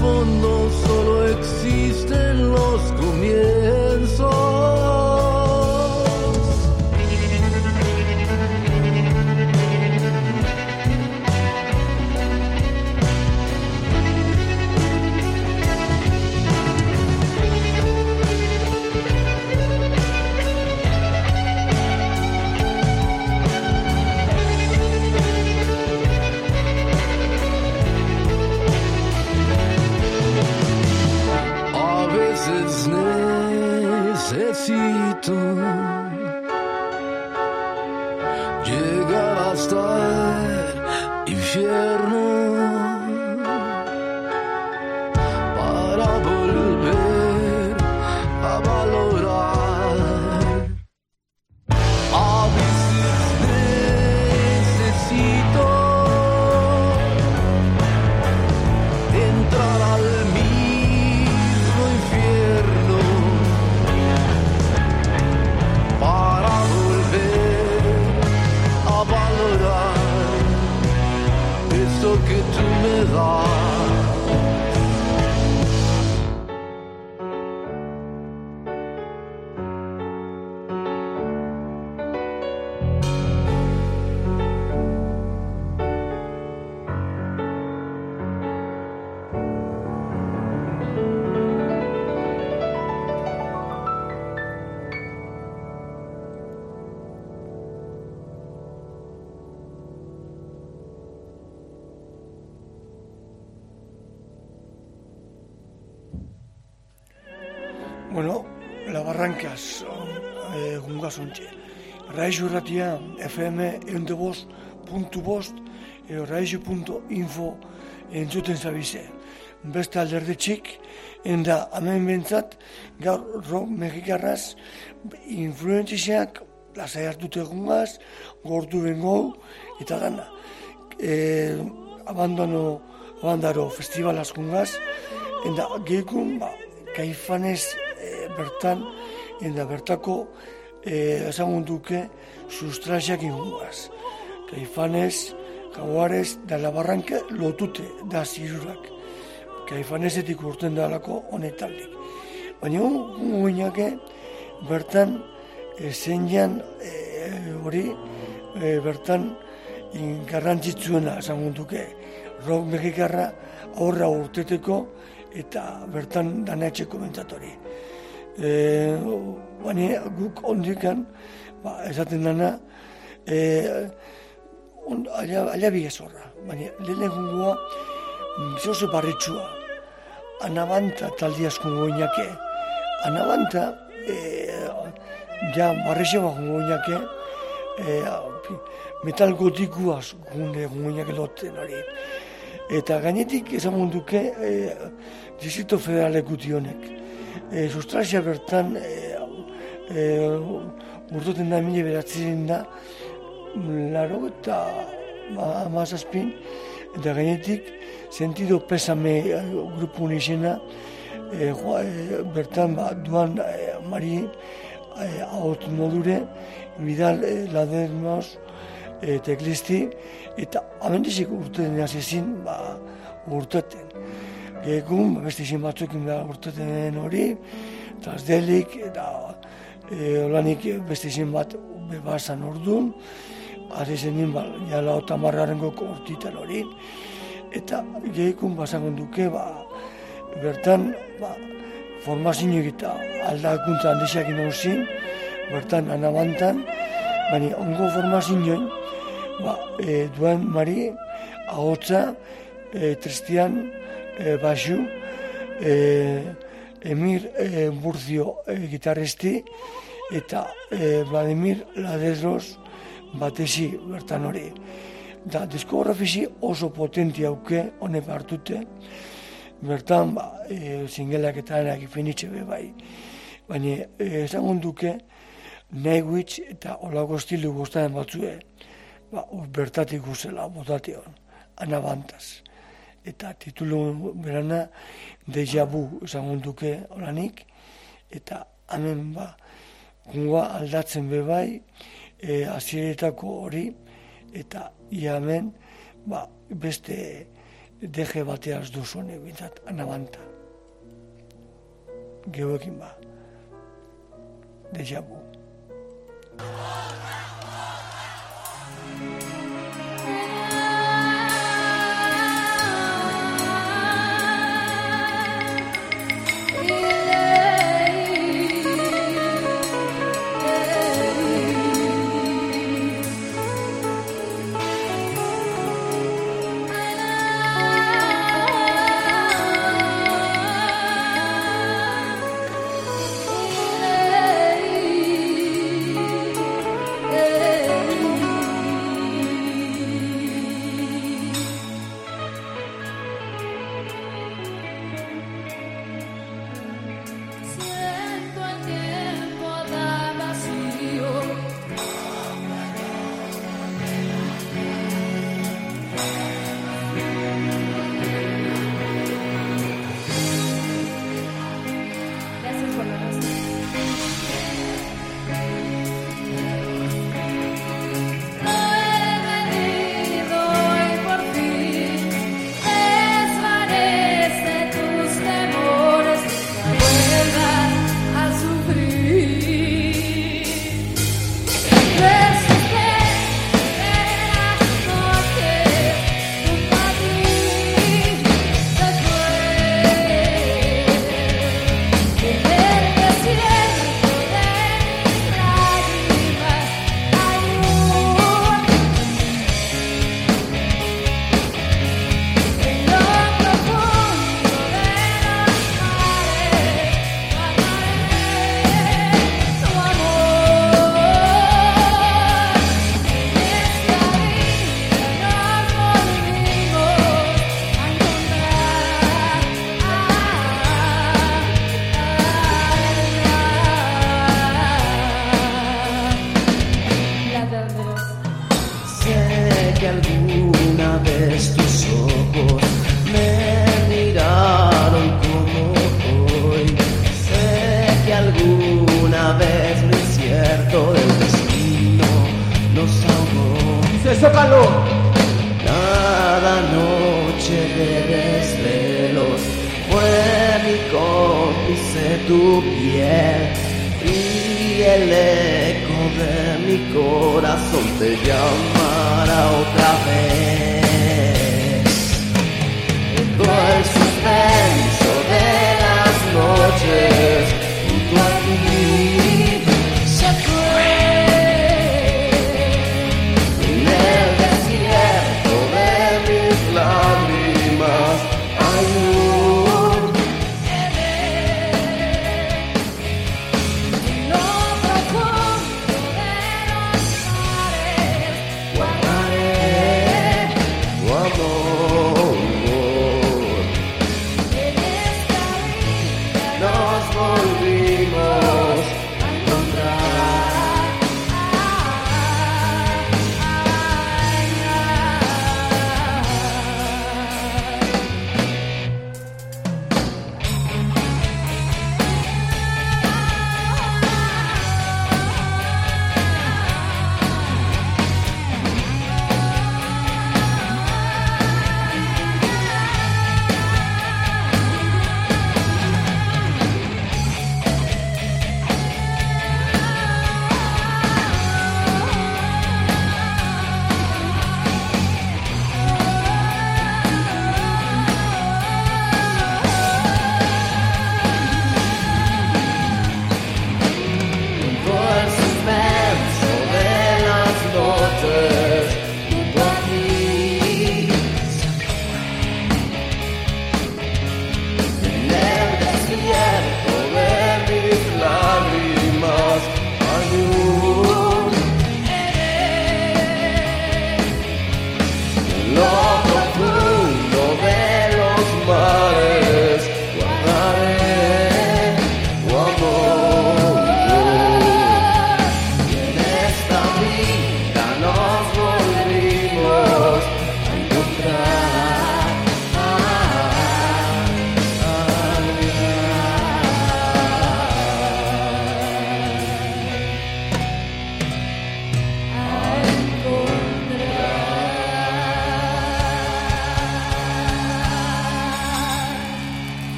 fondo solo existen los comienzos. Necesito llegar hasta el infierno para volver a valorar. A veces necesito entrar al mismo infierno para volver a valorar eso que tú me das. Bueno, la Barrancas, egun gazontxe. Raixo irratia, F M ehunte bost puntu bost, edo raixo puntu info entzuten zabize. Beste alderdetxik, enda hemen bentsat, gaur rock mexikarraz, influentziak, lasai hartute egungaz, gortu bengo, eta dana. E, abandono, abandaro festival askungaz, enda gehikun, ba, Caifanes e, bertan, enda bertako e, ezagun duke sustraiak ingungaz. Caifanes, Jaguares, da la Barranca lotute da zirurak. Caifanesetik urten dalako honetaldik. Baina gu guinake bertan e, zenjan hori e, bertan garrantzitsuena ezagun duke. Rock mexikarra aurra urteteko eta bertan danatxe komentatori. E, baina guk ondikan, ba, esaten dana, e, on, aliabi ezorra. Baina lehen egungoa, zoze barritxua. Anabanta taldi askun goinake. Anabanta, e, ja barrixe bat goinake, e, metal gotikuaz gunde goinake loten hori. Eta gainetik ezagun duke e, Distrito Federalek guti honek. E, Sustrazia bertan e, e, urtoten da mila beratzen da laro eta amazazpin, eta gainetik Sentido Pesame e, grupu unizena e, e, bertan ba, duan e, Mari e, ahot modure Vidal e, Ladernos e, teklisti, eta amendizik urteten azizin ba, urteten. Gekun, beste izin batzukin da urteten hori, Trasdelik, eta e, olanik beste izin bat bebazan orduan, azizen ba, jala otamarraren goko urtitan hori, eta gekun basagon duke, ba, bertan, ba, formazioak eta aldakuntza handiziak inozin, bertan anabantan, baina ongo formazioen, ba, e, duen Mari, ahotza, e, tristian, e, basu, e, Emir e, Murcio e, gitarristi, eta e, Vladimir Ladezros batezi bertan hori. Da, diskografisi oso potenti hauke, honek hartute, bertan, ba, e, zingelak eta enak ifinitxe be bai. Baina, e, ezagun duke, Nightwish eta olako estilu guztaren batzue, ba, bertatik guzela, botation, Anabantaz. Eta titulu berana, Deja Vu ezagun duke olanik, eta hemen, ba, gunga aldatzen be bai, e, azieretako hori, eta ia hemen, ba, beste deje bateaz duzune, bintzat, anabanta. Geuekin ba. Deja vu.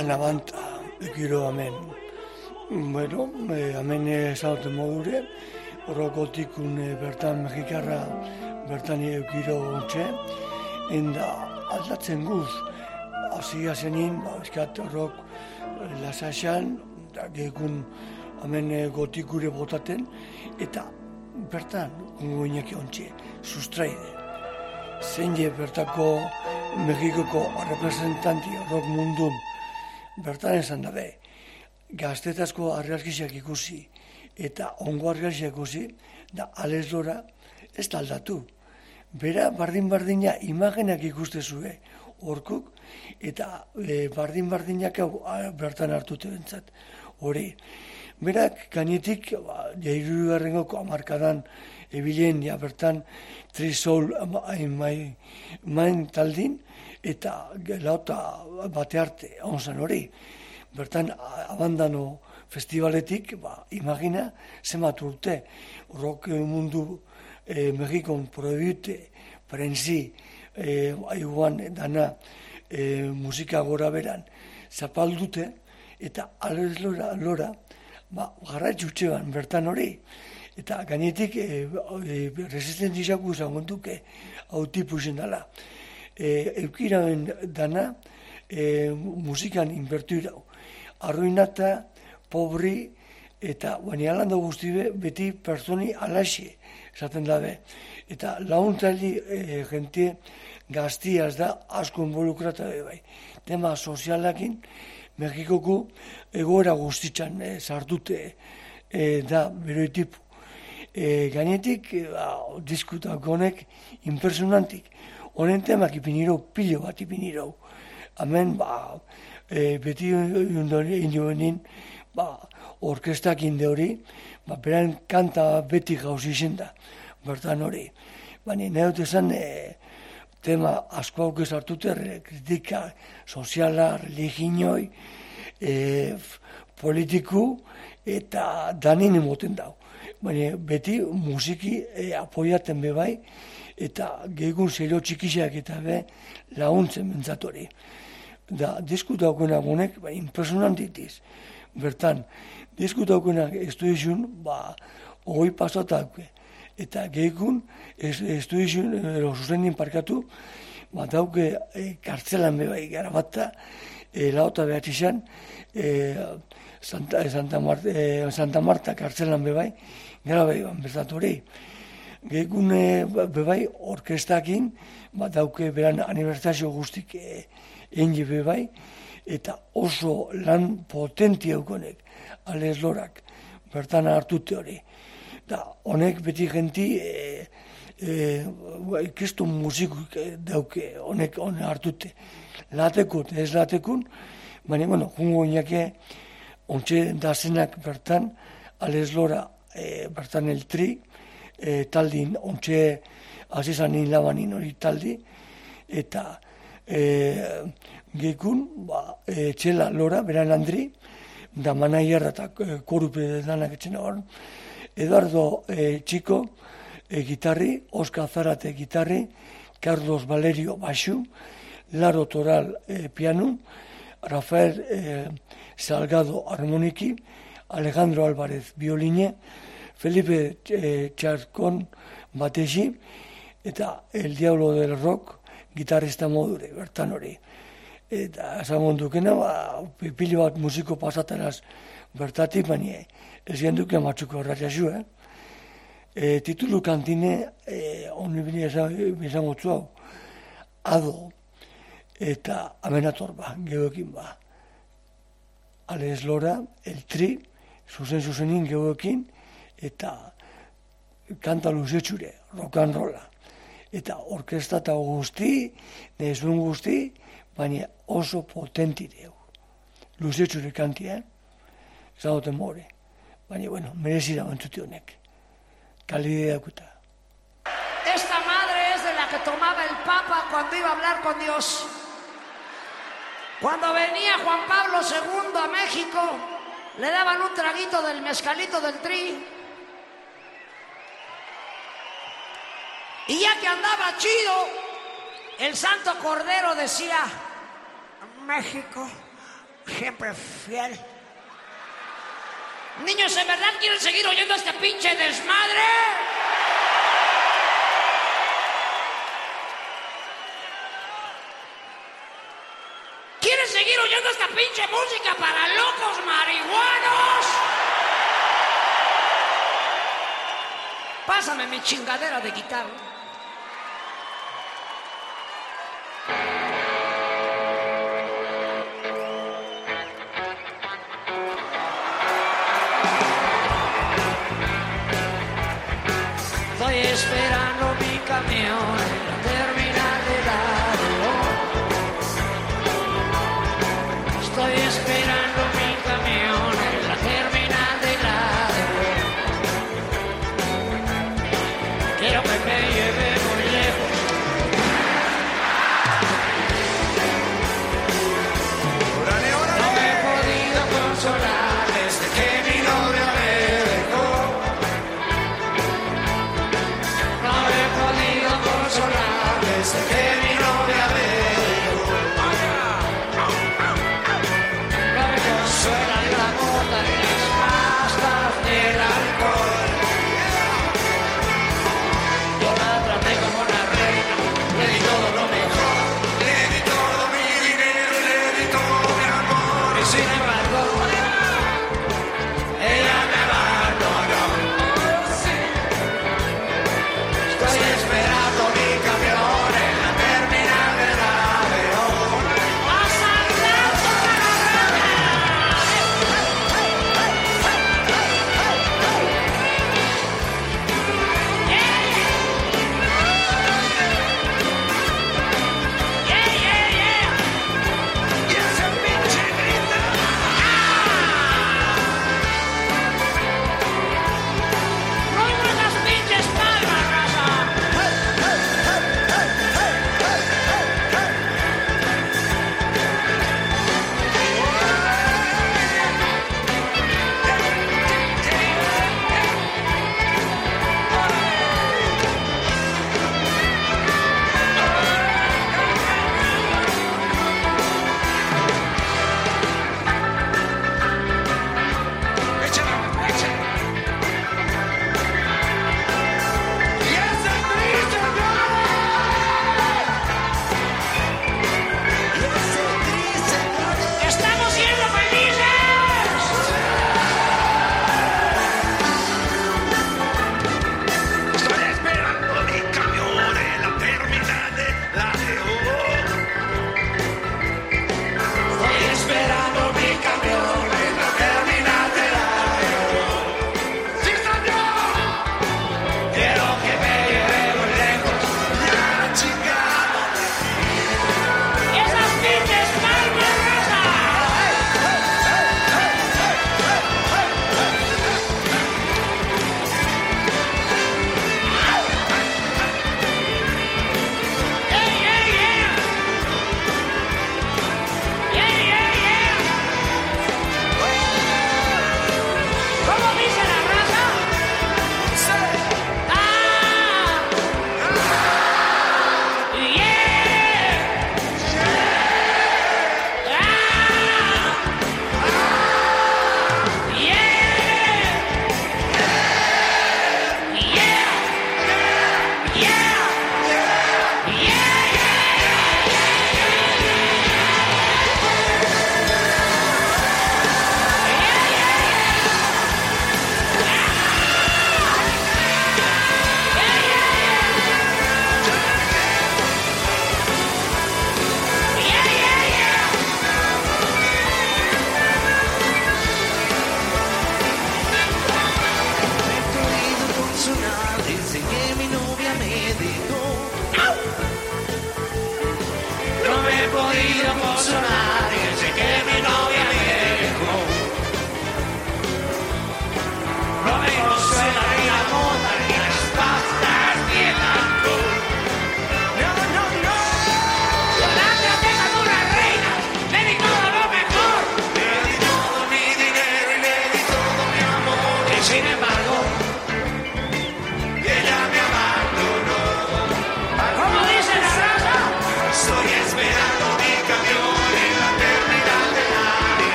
anabanta, ekiro hemen. Bueno, eh, hemen ezauten modure, rokotikun eh, bertan mexikarra bertan ekiro ontxe, enda aldatzen guz, hasia zenin, ba, eskat rok lasaxan, da gekun hemen eh, gotikure botaten, eta bertan gungoinak ontxe, sustraide. Zein je bertako Mexikoko representanti rock mundun bertan esan dabe, gaztetazko argazkiak ikusi eta ongo argazkiak ikusi, da Alex Lora ez da aldatu. Bera bardin-bardina imagenak ikustezue horkuk, eta e, bardin-bardinak hau bertan hartute bentsat. Hori, berak gainetik, ba, jairugarrengoko amarkadan ebilen, ja bertan Tri-Soul main, main taldin, eta lauta bate arte onzan hori. Bertan abandano festivaletik, ba, imagina, zemat urte, rock mundu eh, Mexikon proibite, prensi, eh, aiguan dana eh, musika gora beran, zapaldute, eta Alex Lora, Lora ba, garratxutxe ban bertan hori. Eta gainetik e, e, resistentziaku zagontuke hau tipusen dela. E, eukiraben dana e, musikan inbertu irau. Arruinata, pobri, eta baina alanda guztibe beti personi alaxe esaten dabe. Eta launtali e, gente gaztiaz da asko involukrata bai. Tema sozialakin Mexikoku egoera guztitzan e, sartute e, da beroitipu. E, gainetik, e, diskutak honek impresionantik. Honen temak ipinirau, pilo bat ipinirau. Hemen, ba, e, beti inoenin, ba, orkestak inde hori, ba, beran kanta beti gauzi izen da, bertan hori. Baina, nahi dut esan, e, tema asko aukez hartute, kritika soziala, religioi, e, politiku, eta danin emoten dau. Baina beti musiki e, apoiaten be bai, eta gehiagun zelo txikisak eta be laguntzen bentzatori. Da, diskutaukenak honek, ba, impresionantitiz. Bertan, diskutaukenak ez du izun, ba, hoi pasatauke. Eta gehiagun, ez, ez du izun, ero zuzenin parkatu, ba, dauke e, kartzelan be bai, gara batta, e, laota behat izan, e, Santa, Santa, Marta, eh, Santa Marta kartzelan bebai, gara behi ban bezatu hori. Gehikun bebai orkestakin, bat dauke beran aniversazio guztik eh, engi bebai, eta oso lan potenti haukonek, Alex Lorak, bertan hartute hori. Da, honek beti genti, eh, eh, kestu musik dauke, honek honek hartute. Latekut, ez latekun, baina, bueno, jungo inake, ontxe dazenak bertan, Alex Lora, e, bertan el tri, e, taldin, ontxe azizanin labanin hori taldi, eta e, gekun, ba, e, txela Lora, beran Andri, da manaiarra eta e, korupe danak etxena hor, Eduardo e, Txiko, e, gitarri, Oskar Zarate gitarri, Carlos Valerio Baxu, Laro Toral e, pianu, Rafael eh, Salgado armoniki, Alejandro Álvarez violine, Felipe eh, Txarkon batexi, eta El Diablo del Rock gitarrista modure, bertan hori. Eta esangon dukena, ba, pilo bat musiko pasatanaz bertatik, baina ez genduke matzuko horretxasu, eh? E, titulu kantine, eh, honi bine esango txu hau, Ado, eta amenator ba, geoekin ba. Alex Lora, el tri, zuzen-zuzenin geoekin, eta kanta luzetxure, rock and rolla. Eta orkesta eta guzti, nezuen guzti, baina oso potenti deu. Luzetxure kanti, eh? Zagoten more. Baina, bueno, merezira bantzuti honek. Kalidea dakuta. Esta madre es de la que tomaba el Papa cuando iba a hablar con Dios. Cuando venía Juan Pablo segundo a México, le daban un traguito del mezcalito del tri. Y ya que andaba chido, el Santo Cordero decía: México, siempre fiel. Niños, ¿en verdad quieren seguir oyendo este pinche desmadre? ¿Quieren seguir oyendo esta pinche música para locos marihuanos? Pásame mi chingadera de guitarra. Estoy esperando mi camión en la terminal de Laredo. Estoy esperando mi camión en la terminal de Laredo. Quiero que me lleve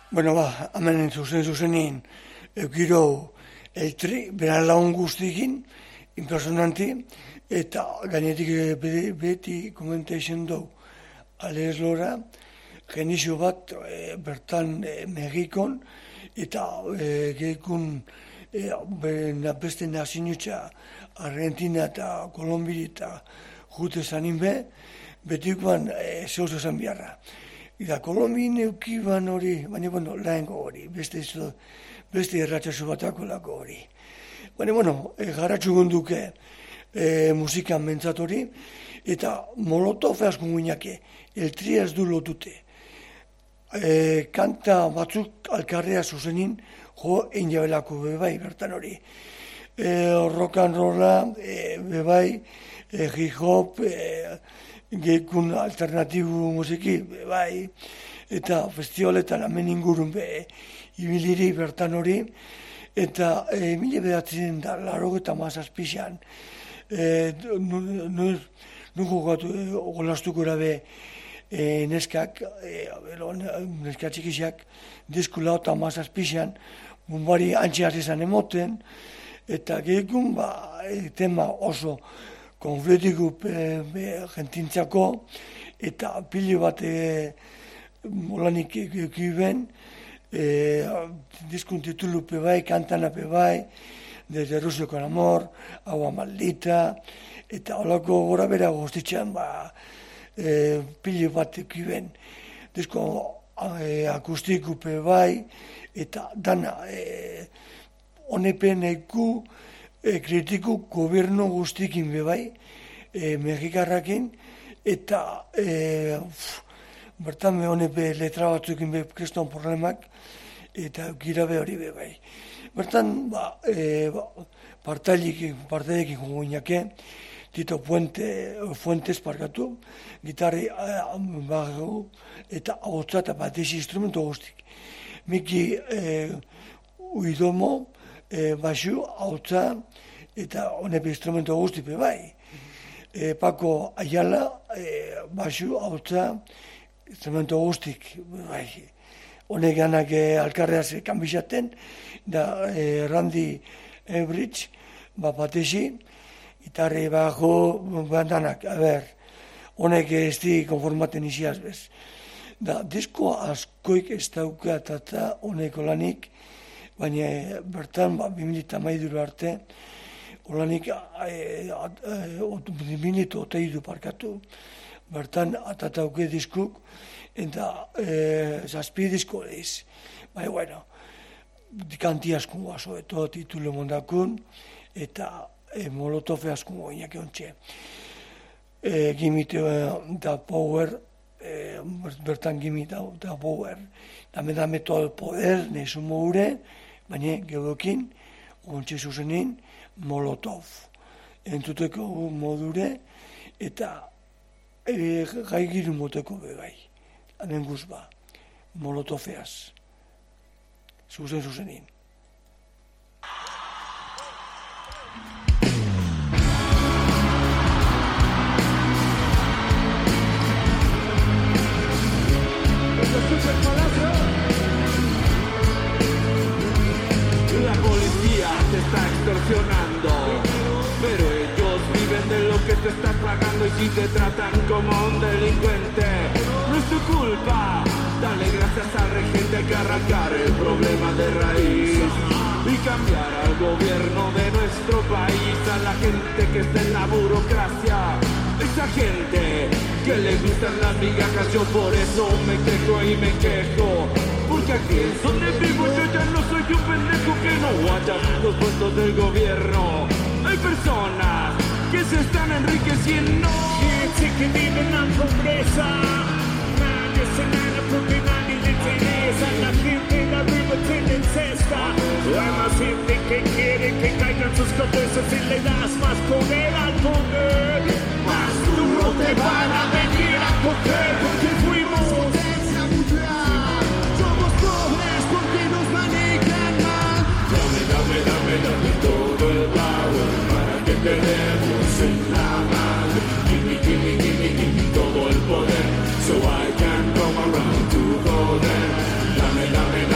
Bueno, ba, hemen zuzen zuzenin eukiro eltri, beran lagun guztikin, impresionanti, eta gainetik beti, beti komenteixen du alez lora, genizio bat e, bertan e, Mexikon, eta e, geikun e, beste nazinutza Argentina eta Kolombia eta jute zanin be, betikoan e, zehoz esan biharra. Eta Kolombin eukiban hori, baina bueno, lahengo hori, beste, beste erratxasu batako lako hori. Baina, bueno, e, garatxu gunduke e, musikan mentzat hori, eta Molotov asko guinake, eltri ez du lotute. E, kanta batzuk alkarrea zuzenin, jo, egin jabelako bebai bertan hori. E, rock and rolla, e, bebai, e, hip hop, e, geikun alternatibu musiki, bebai, eta festivaletan hemen ingurun be, ibiliri bertan hori, eta e, mila bedatzen da, laro eta mazazpixan, e, nuko gatu, e, ogolastuko erabe, e, neskak, e, neskak txikisak, diskula eta mazazpixan, bumbari antxeaz izan emoten, eta geikun, ba, e, tema oso konflitiku jentintzako, eta pilo bat e, molanik ekiben, e, diskun titulu pe bai, kantana pe bai, desde Rusia con amor, agua maldita, eta holako gora bera guztitzean, ba, e, pilo bat ekiben, disko e, akustiku pe bai, eta dana, e, honepen eiku, E, kritiku gobernu guztikin bebai, e, Mexikarrakin, eta e, uf, bertan behone be letra batzukin be kriston problemak, eta gira be hori bebai. Bertan, ba, e, ba, partailekin, partailekin guinake, Tito Puente, Fuentes parkatu, gitarri bagu, eta ahotza eta batez instrumento guztik. Miki e, uidomo, E, basu, hautza, eta honep instrumento guzti pe bai. E, Paco Ayala, e, basu, hautza, instrumento guztik, bai. Honek ganak e, alkarreaz kanbizaten, da e, Randy Ebridge, bapatesi, gitarri bajo, bandanak, a ber, honek ez di konformaten iziaz bez. Da, disko askoik ez dauka eta honeko lanik, baina bertan, ba, bi mila hamairu arte, holanik bi mila hogei parkatu, bertan atatauke diskuk, eta e, zazpi disko ediz. Baina, bueno, kanti askun guazo, eto titulu mondakun, eta e, Molotov askun goinak eontxe. E, Gimite da power, e, bertan gimita da power, dame dame todo el poder, nesu moure, baina geodokin, ontsi zuzenin, Molotov. Entzuteko modure, eta e, gai giru moteko bebai. Hemen guzba, Molotofeaz. Zuzen zuzenin. La policía te está extorsionando, pero ellos viven de lo que te estás pagando y si te tratan como un delincuente, no es tu culpa. Dale gracias al regente, hay que arrancar el problema de raíz y cambiar al gobierno de nuestro país, a la gente que está en la burocracia, esa gente que le gustan las migajas. Yo por eso me quejo y me quejo, porque aquí es donde vivo yo ya no soy un pendejo que no guacha los puestos del gobierno. Hay personas que se están enriqueciendo, gente que vive en la pobreza, nadie se nada porque nadie le interesa. La gente de arriba tiene cesta, hay más gente que quiere que caigan sus cabezas y le das más poder al poder, más duro te van a venir a coger, porque fuimos somos pobres porque nos manejan mal. Dame, dame, dame, dame todo el power para que tenemos en la mano. Gimme, gimme, gimme, gimme todo el poder, so I can come around to go there. Dame, dame,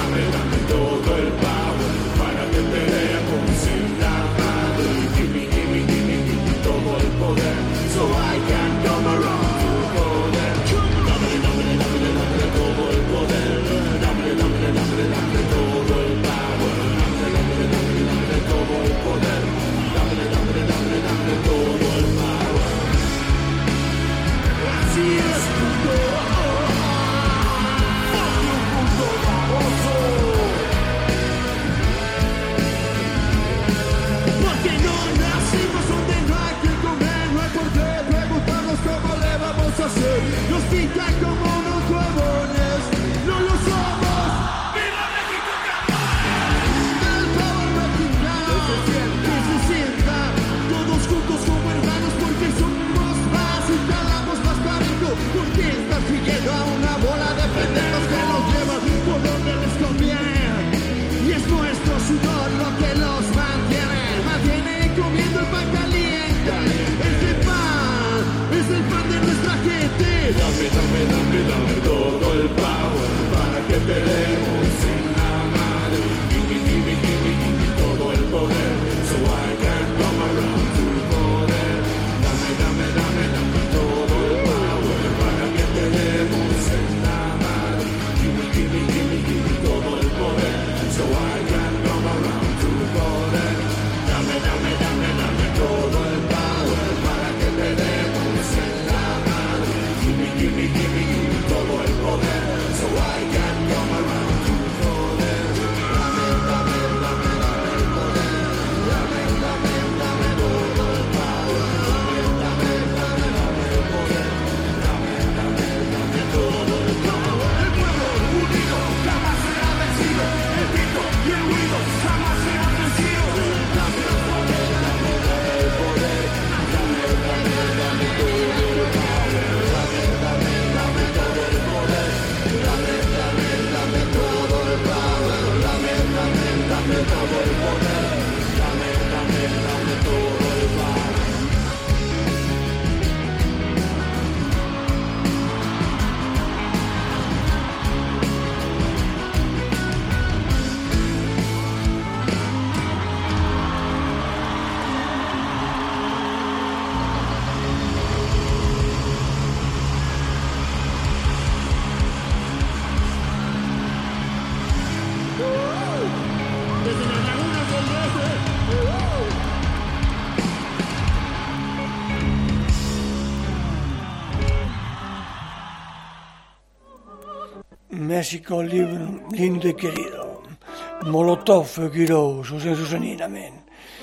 México lindo y querido. Molotov giro, zuzen zuzenin, hemen.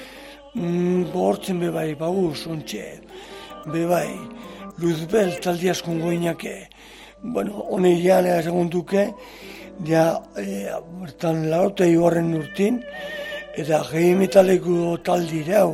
Bortzen bebai, bauz, ontxe, bebai, Luzbel taldi askon goinake. Bueno, hone jala ezagun duke, ja, bertan laurtei horren urtin, eta gehi metaleko taldi rau,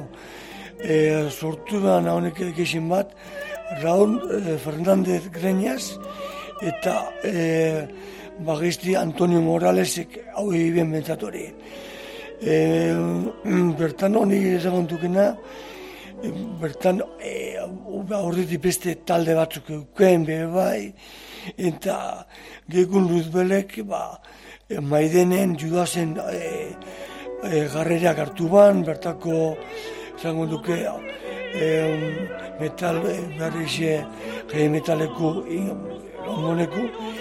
sortu da honek egizin bat, Raúl Fernández Greñas, eta bagizti Antonio Moralesek hau egin bentzatori. E, bertan honi ezaguntukena, bertan e, horretik beste talde batzuk euken behe bai, eta Gekun Luzbelek ba, Maidenen Judasen e, e, garrerak hartu ban, bertako ezaguntuke e, metal berrixe gehi metaleko ongoneku,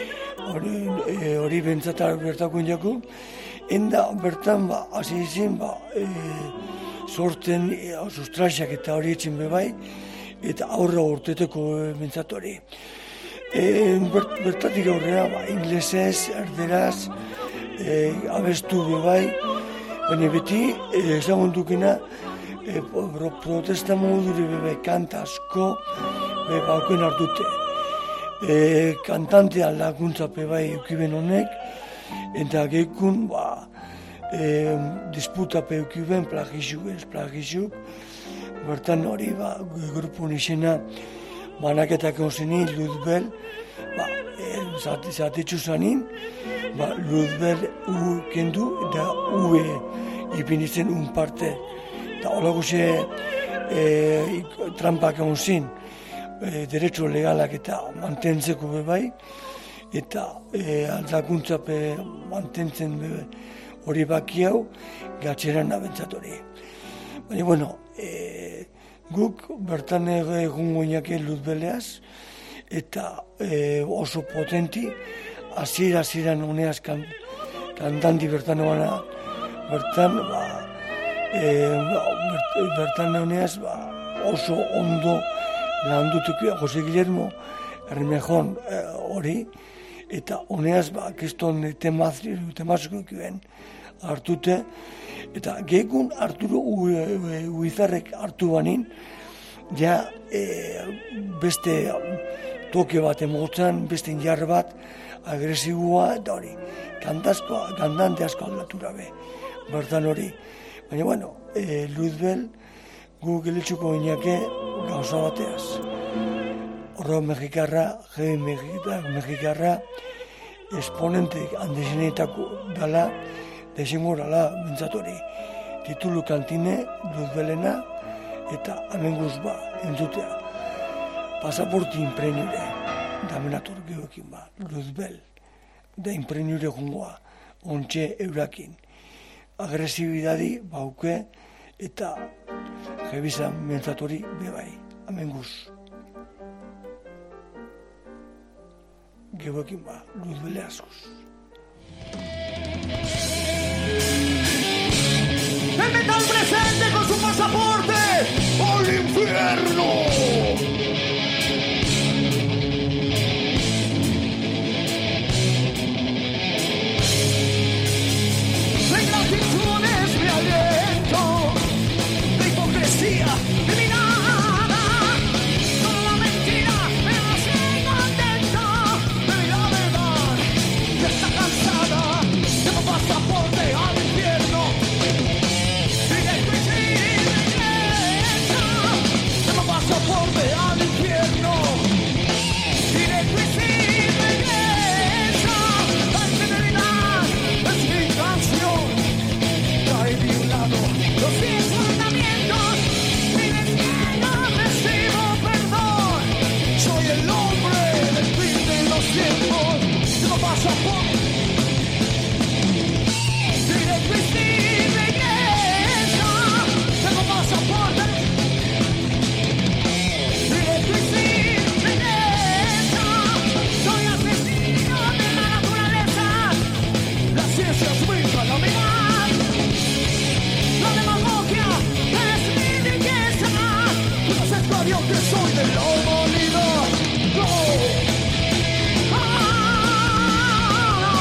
hori hori bentzatar bertako indaku. Enda bertan ba, hasi izin, ba, e, sorten e, sustraiak eta hori etxin bebai, eta aurra urteteko bentsatu hori. E, bert, bertatik aurrera, ba, inglesez, erderaz, e, abestu bebai, baina beti, ezaguntukena, e, protesta moduri bebai kanta asko, bebai auken hartute. E, kantantean laguntza bebai eukiben honek, eta gekun, ba, e, disputa peukiben plagizuk, ez plagizuk, bertan hori, ba, grupun izena, banaketak egon Luzbel, ba, e, zatetxu zanin, ba, Luzbel u kendu, eta u e, ipinitzen un parte, eta holago ze e, trampak egon zin, e, derecho legalak eta mantentzeko bebai, eta e, aldakuntzape mantentzen hori baki hau gatxeran abentzat hori. Baina, bueno, e, guk bertan egun goinake Luzbeleaz, eta e, oso potenti, azira aziran honeaz kan, kantanti bertan egana, bertan, ba, e, bertan honeaz, ba, oso ondo landutuko, Jose Guillermo Hermejon hori, e, eta honeaz, ba, keston temazko ekuen hartute, eta gekun Arturo Uizarrek hartu banin, ja e, beste toke bat emotzen, beste injar bat, agresibua, eta hori, kantazko, kantante asko aldatura be, bertan hori. Baina, bueno, e, Luzbel, gu geletxuko inake gauza bateaz. Horro mexikarra, gehi mexikarra, exponentek handizenetako dala, desimorala bentzatori. Titulu kantine, Luzbelena, eta amenguz ba, entzutea. Pasaporti impreniure, damenator geoekin ba, Luzbel, da impreniure jungoa, ontxe eurakin. Agresibidadi bauke, eta jebizan bentzatori bebai, amenguz. Geoekin ba, Luzbele askoz. El metal presente con su pasaporte al infierno. La ingratitud es mi aliento, la hipocresía de mi nada, toda la mentira me hace contento, pero la verdad ya está cansada, tengo pasaporte al infierno. Pasaporte al infierno, directo y sin regresa, la integridad es mi canción, cae de un lado los diez mandamientos, mi destino recibo perdón, soy el hombre del fin de los tiempos, tengo pasaporte, directo y sin regresa, tengo pasaporte. Dios que soy de la humanidad, no. Ah,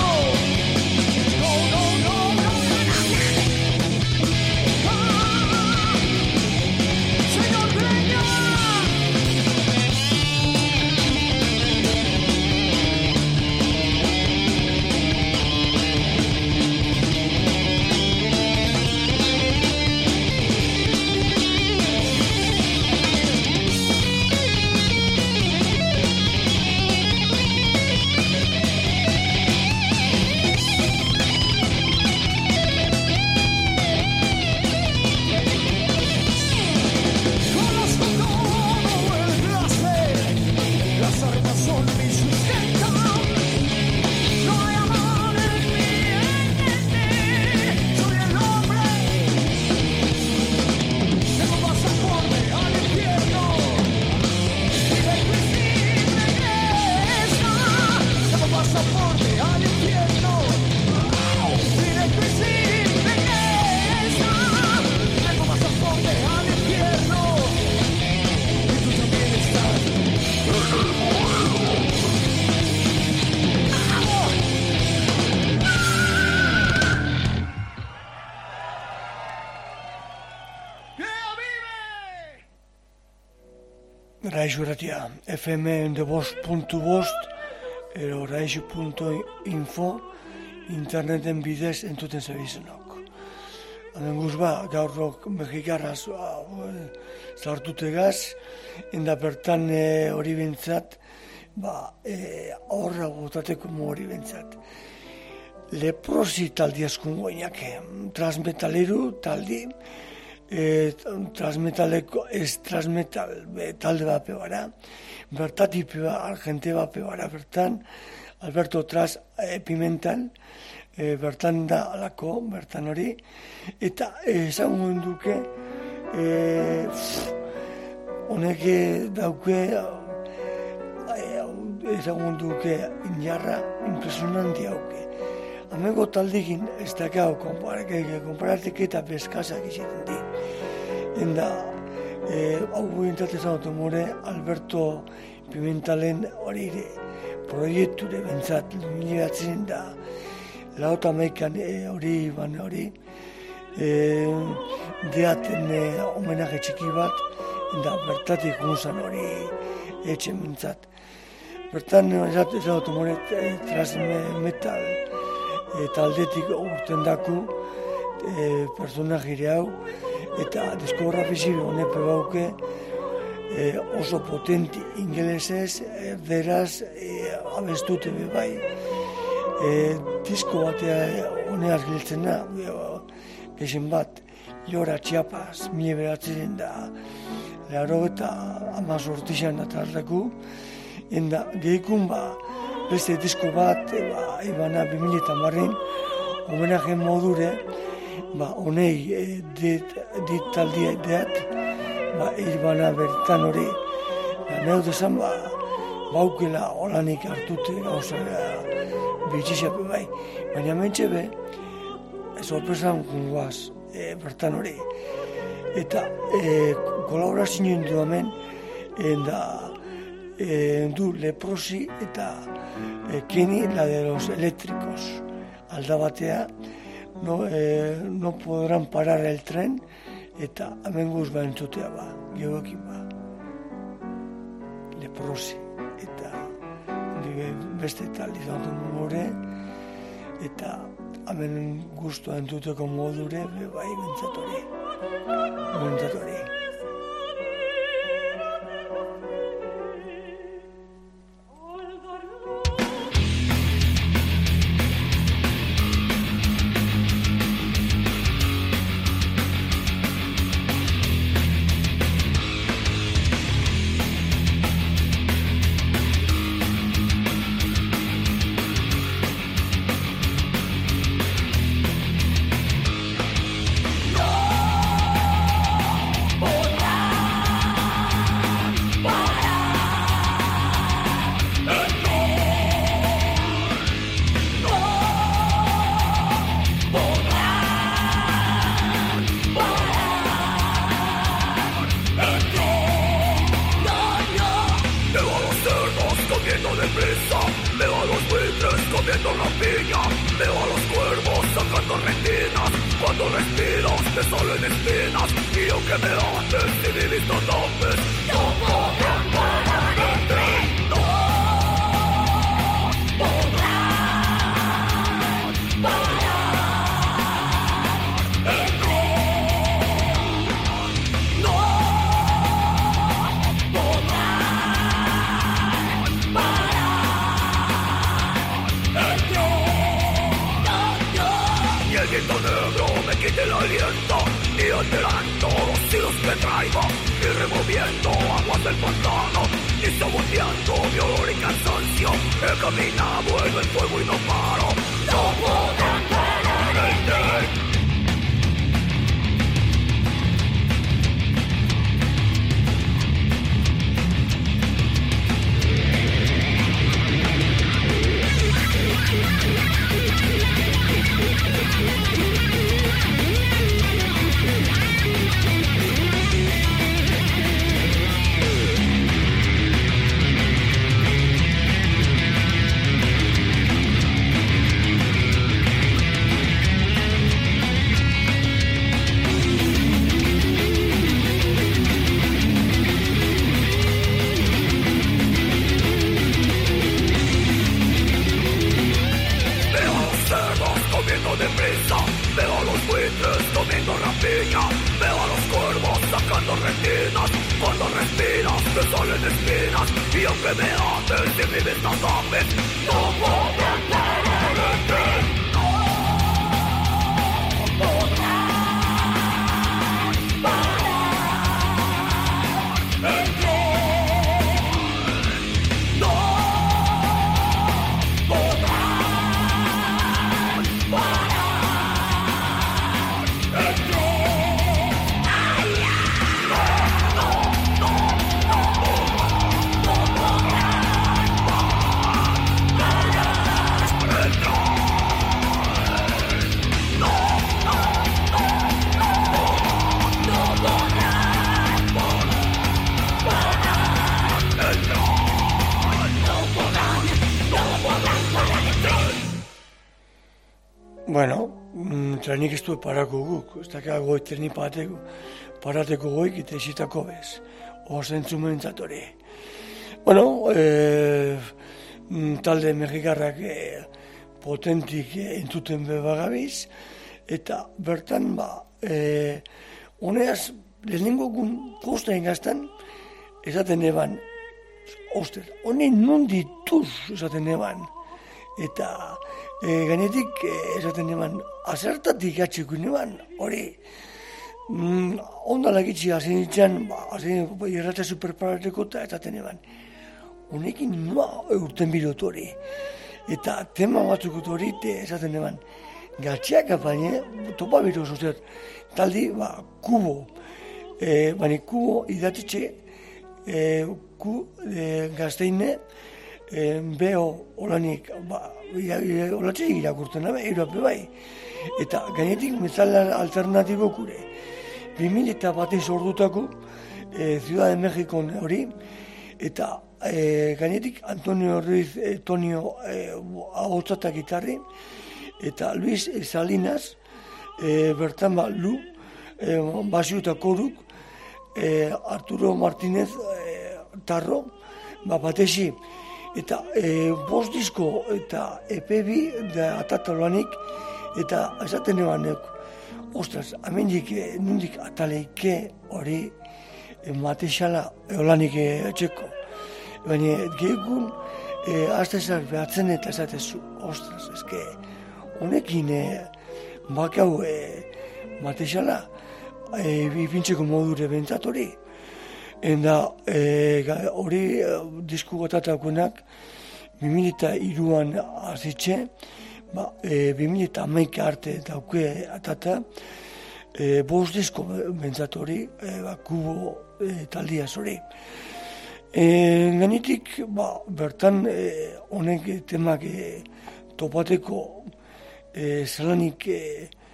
Raixo Ratia, F M de bost puntu bost, ero raixo puntu info, interneten bidez entzuten zebizenok. Hemen guz ba, gaur rock mexikarra zartute gaz, enda bertan hori bintzat, ba, horra botateko hori bintzat. Leprosi taldi askun goinak, transmetaleru taldi, E, transmetaleko, ez transmetal e, talde bat pebara, bertatik pebara, argente bat pebara bertan, Alberto Tras e, Pimentan, e, bertan da alako, bertan hori, eta esan e, duke, e, honek dauke, esan duke injarra impresionanti hauke. Amengo taldekin ez dakau konparatik eta bezkazak izaten di. Enda, hau guentzat ezan automore, Alberto Pimentalen hori proiekture bentzat, mila batzen da, lauta meikan hori, ban hori, deaten homenaje txiki bat, enda bertatik gunzan hori etxen bentzat. Bertan ezan automore, transmetal, eta aldetik urten daku e, personajire hau eta diskografizi honepe bauke e, oso potenti ingelesez, erderaz e, abestute be bai e, disko batea honea giltzena gexen bat Llora Chiapas mie beratzen da laro eta amazortixan atardaku enda gehikun ba beste disko bat, ba, ibana bi mila eta marrin, homenaje modure, ba, honei e, dit, dit taldi deat, ba, ibana bertan hori, ba, neut esan, ba, baukela holanik hartute gauza bitxisape bai, baina mentxe be, sorpresan gungoaz, e, bertan hori, eta e, kolaborazioen du hemen, enda, e, du Leprosi eta E, Kenny, la de los eléctricos, alda batea, no, e, no podrán parar el tren, eta hemen guz ba entzutea ba, geoekin ba. Leprosi, eta beste taldi zaten more, eta hemen guztua entzuteko modure, be bai bentzatori, bentzatori. imaginas cuando respiras te salen espinas y aunque me haces si mi vista sabes no podrás parar en ti. No podrás parar en ti. Bueno, trenik ez du parako guk, ez dakar goi trenik parateko, parateko goik eta esitako bez, osentzumentzat hori. Bueno, e, talde mexikarrak e, potentik e, entzuten bebagabiz, eta bertan, ba, e, honeaz, lehenengo gun postein gaztan, esaten eban, oster, honen non dituz esaten eban, eta E, gainetik, e, esaten eman, azertatik atxeko neban, hori, mm, ondalak itxi hasi nintzen, ba, hasi irratza superparateko eta esaten eman, honekin noa urten bidot hori, eta tema batzukut hori, esaten eman, gatxeak apaine, topa bidot soziat, taldi, ba, kubo, e, bani kubo idatitxe, e, ku, e, gazteine, e, beho olanik, ba, olatxeik irakurten nabe, europe bai. Eta gainetik metzala alternatibo kure. bi mila eta batez ordutako e, Ciudad de Mexikon hori, eta e, gainetik Antonio Ruiz, Antonio e, ahotsa gitarri, eta Luis Salinas, e, bertan ba, Lu, e, basio eta koruk, e, Arturo Martínez e, Tarro, ba, batesi, eta e, bost disko eta E P bi da atataloanik, eta esaten ebanek, ostras, amendik e, nundik ataleike hori e, matexala eolanik e, etxeko. Baina gehikun e, aztezak behatzen eta esatezu, ostras, eske honekin e, bakau e, matexala e, ipintzeko modure bentzat hori. Enda hori e, disku gotatakoenak bi mila eta hiruan azitxe, ba, e, bi mila eta hamaika arte dauke atata, e, bost disko bentzat hori, e, ba, kubo e, taldiaz hori. E, Ganitik, ba, bertan e, honek temak e, topateko e, zelanik e,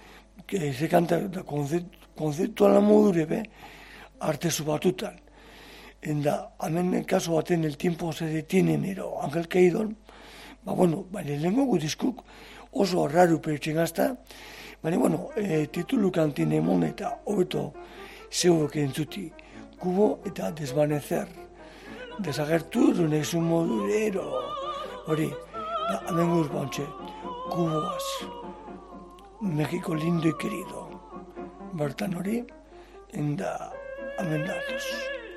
e, zekanta da konzeptuala modure be, artezu batutan. Enda, hemen kaso baten el tiempo se detienen ero Angel Caidon, ba, bueno, baina lehenko gutiskuk oso raru pertsen gazta, baina, bueno, e, titulu kantin emon eta hobeto zeuok entzuti, kubo eta desvanecer, desagertu dunek zu modurero, hori, da, hemen guz bantxe, kuboaz, México lindo y querido, bertan hori, enda, hemen datuz.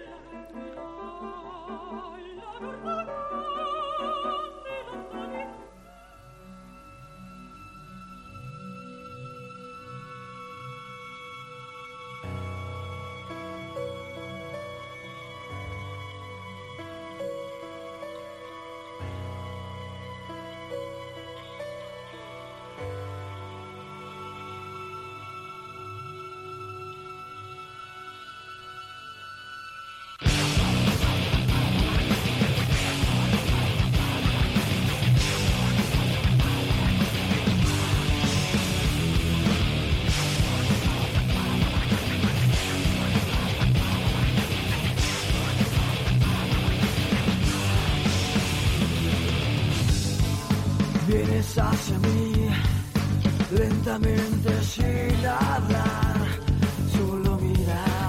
Vienes hacia mí, lentamente sin hablar, solo mirar.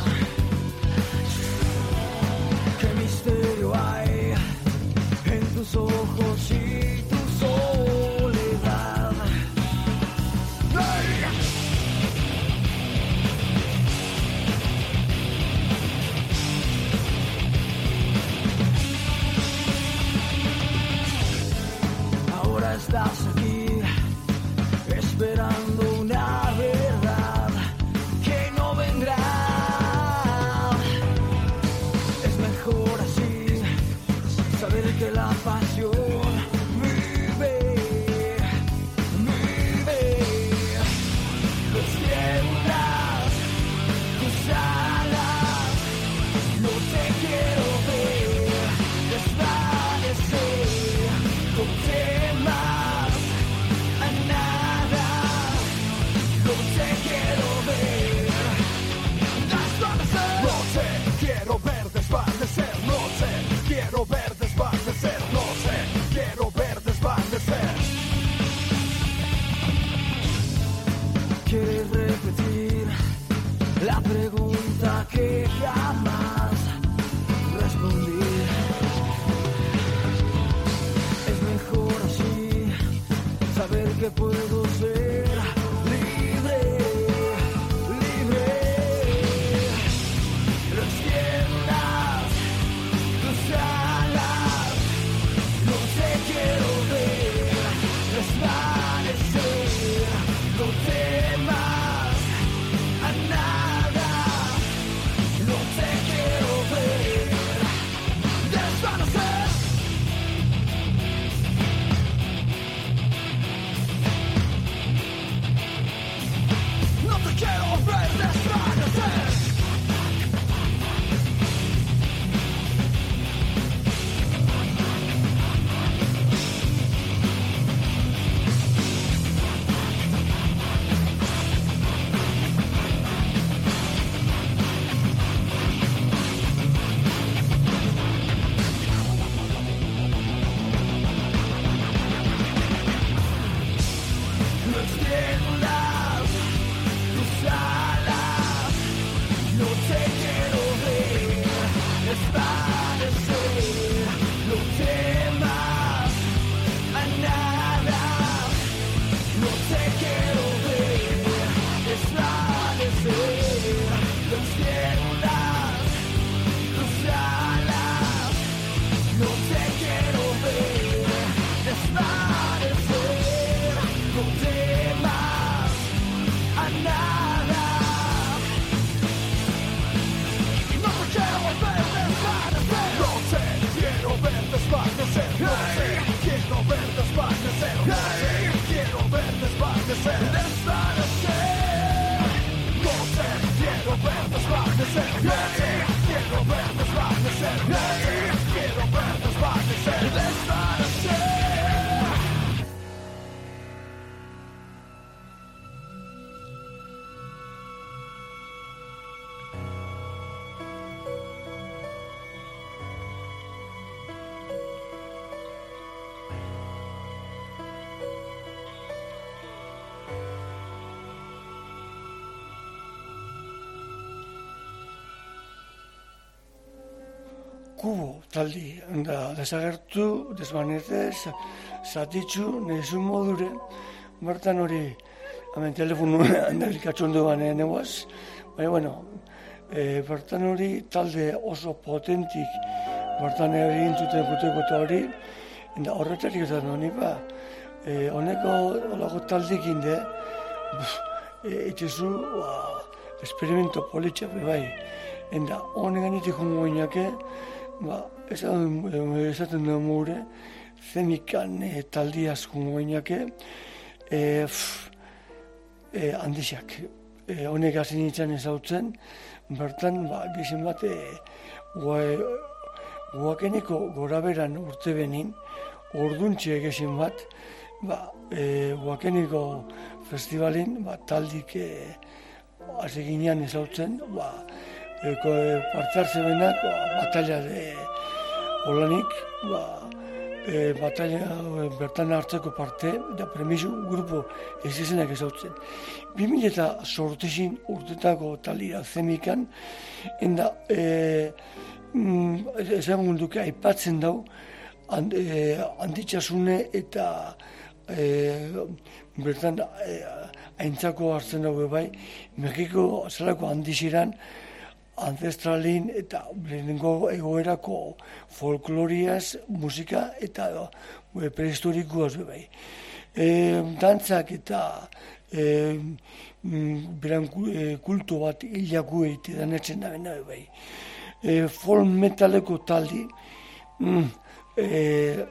Qué misterio hay en tus ojos y tu soledad. te quiero ver desvanecer. No te quiero ver desvanecer. Kubo taldi da desagertu, desbanete, zatitzu, nezu modure, bertan hori, hemen telefonu handabilkatxondu bane neguaz, baina, bueno, e, bertan hori talde oso potentik, bertan egin zuten guteko eta hori, eta horretarik eta honi ba, e, honeko olako taldik inde, e, etxezu, ba, experimento politxak bai, eta honek ganitik hongo inake, ba, esaten dugu mure, zemikan e, taldiaz jongo inake, e, e, handixak. E, honek hasi nintzen ezautzen, bertan, ba, gizien bat, e, guakeneko goraberan urte benin, orduntxe gizien bat, ba, e, guakeneko festivalin, ba, taldik e, hasi ginean ezautzen, ba, Eko e, parte hartze benak, ba, batalla de holanik, ba, e, batalla e, bertan hartzeko parte, da premisu grupo ez izenak ezautzen. bi mila eta sortezin urtetako talira zemikan, enda e, mm, ezagun duke aipatzen dau, and, e, handitxasune eta e, bertan e, aintzako hartzen dago bai, Mexiko zelako handiziran, ancestralin eta lehenengo egoerako folkloriaz, musika eta e, prehistorikoaz bai. E, dantzak eta e, beran e, kultu bat hilaku egite danetzen da bena bai. E, folk metaleko taldi, mm, e,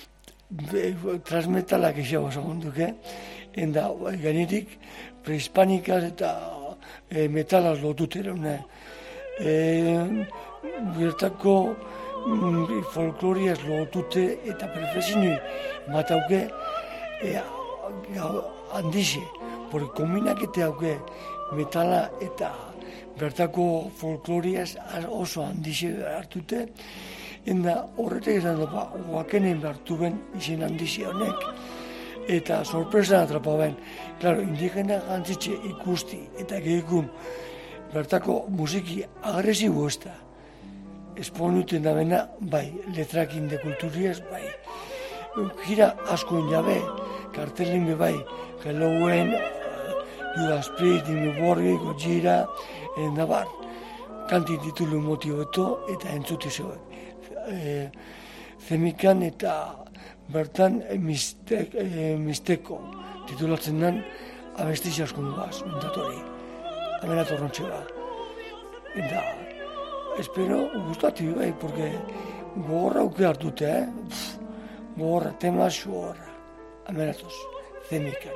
transmetalak izango zagunduke, enda gainetik prehispanikaz eta e, metalaz lotutera, ne? E, bertako mm, folkloriaz lotute eta perfezinu matauke e, handixe, porque kombinakete hauke metala eta bertako folkloriaz oso handixe hartute, enda horretek esan da, guakenen behartu ben izen handixe honek, eta sorpresa atrapa ben, claro, indigena gantzitxe ikusti eta gehikun, bertako musiki agresibo ez da. Esponuten da bena, bai, letrakin de kulturiaz, bai. Gira asko jabe, kartelin be bai, Halloween, Judas Priest, Dimmu Borgir, Gojira, enda bar. Kanti titulu motibeto eta entzuti zeuek. E, zemikan eta bertan e, mistek, e, misteko titulatzen den abestiz asko dugaz, mendatori. Hemen atorrontxe ba. Eta espero gustatu bai, porque gogorra uke hartute, eh? Pff, gogorra, tema gogorra. Amenatoz, Femikan.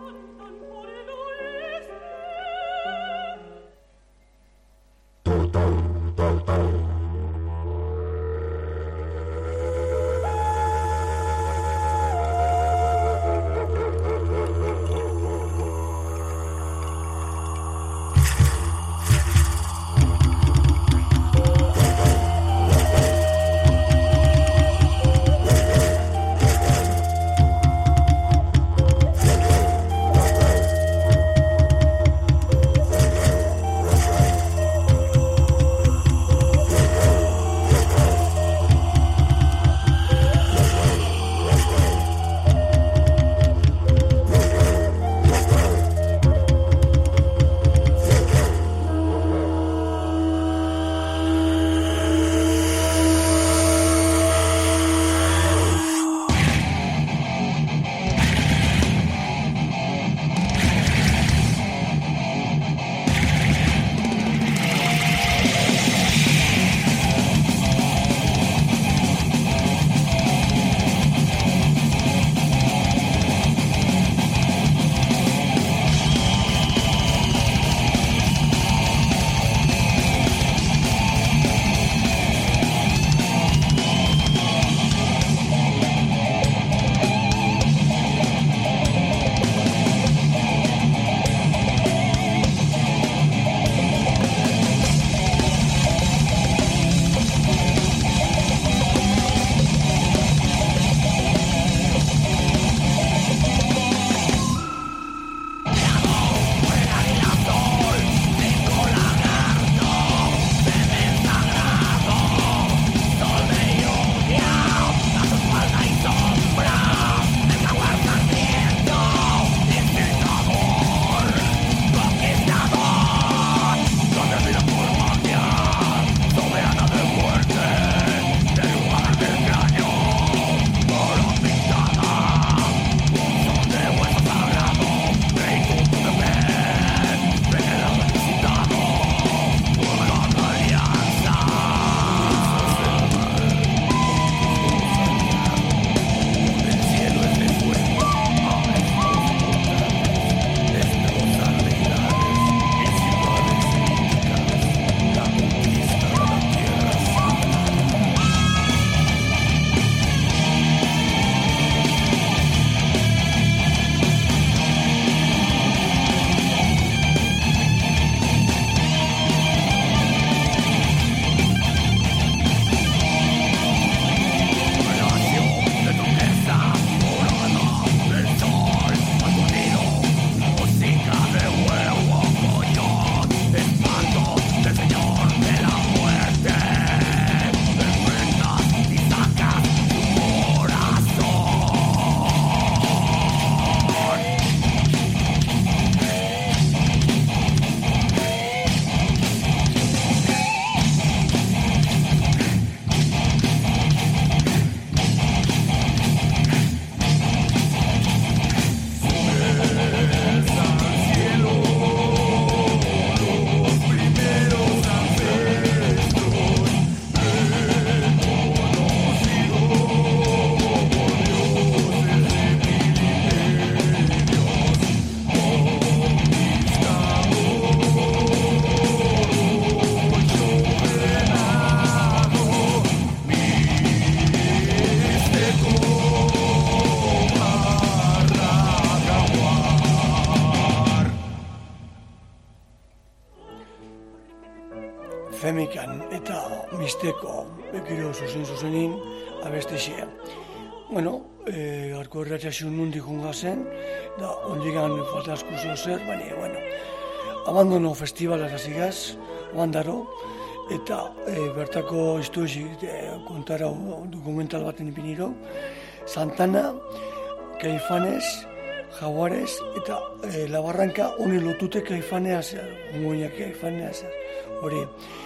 Femikan eta Misteko ekiro zuzen zuzenin abestexea. Bueno, e, arko erratxasun nundik jungazen, da ondigan falta eskuzo zer, baina, bueno, abandono festivalaz azigaz, bandaro, eta e, bertako historii e, kontara dokumental baten ipiniro, Santana, Caifanes, Jaguares, eta e, La Barranca honi lotute Caifanea zer, ungoinak Caifanea zer, hori.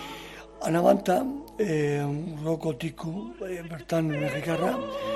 Anabanta, eh, rokotiku, eh, bertan mexikarra,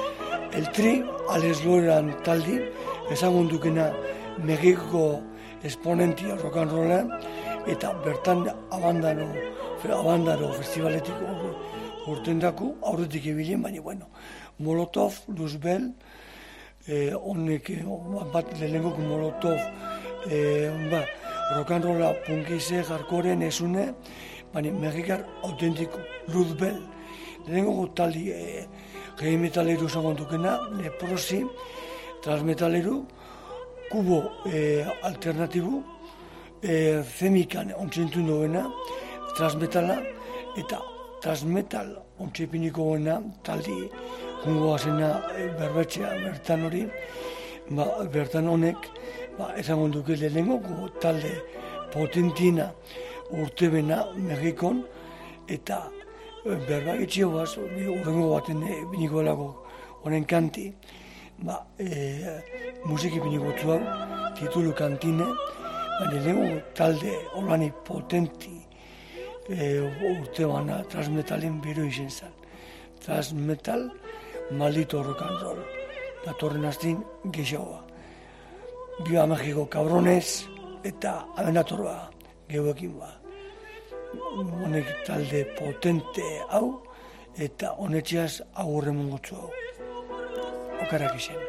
el tri, Alex Loran taldi, ezagun dukena Mexiko esponentia rock and rolla, eta bertan abandano abandaro festivaletik urten daku, aurretik ebilen, baina, bueno, Molotov, Luzbel, honek, bat lehenengoko Molotov, ba, rock'n'rolla, punkize, jarkoren, esune, baina, Mexikar autentiko, Luzbel, lehenengoko taldi, gehi metaleru zagontukena, Leprosi, transmetaleru, kubo alternatibu, zemikan ontsentu duena, transmetala, eta transmetal ontsepiniko goena, taldi jungoa zena berbetzea bertan hori, bertan honek, ezagun duke lehenengoko talde potentina urtebena Mexikon, eta berbagitxio baz, urrengo baten biniko lago honen kanti, ba, e, musiki biniko hau, titulu kantine, baina lehenko talde olani potenti e, urte bana transmetalen biro izen zen. Transmetal, maldito rock and roll. Datorren hastin gexagoa. Biba Mexiko kabronez eta abendatorba gehuekin ba. Honek talde potente hau eta honetxeaz agurre mungutzu hau. Okarak izen.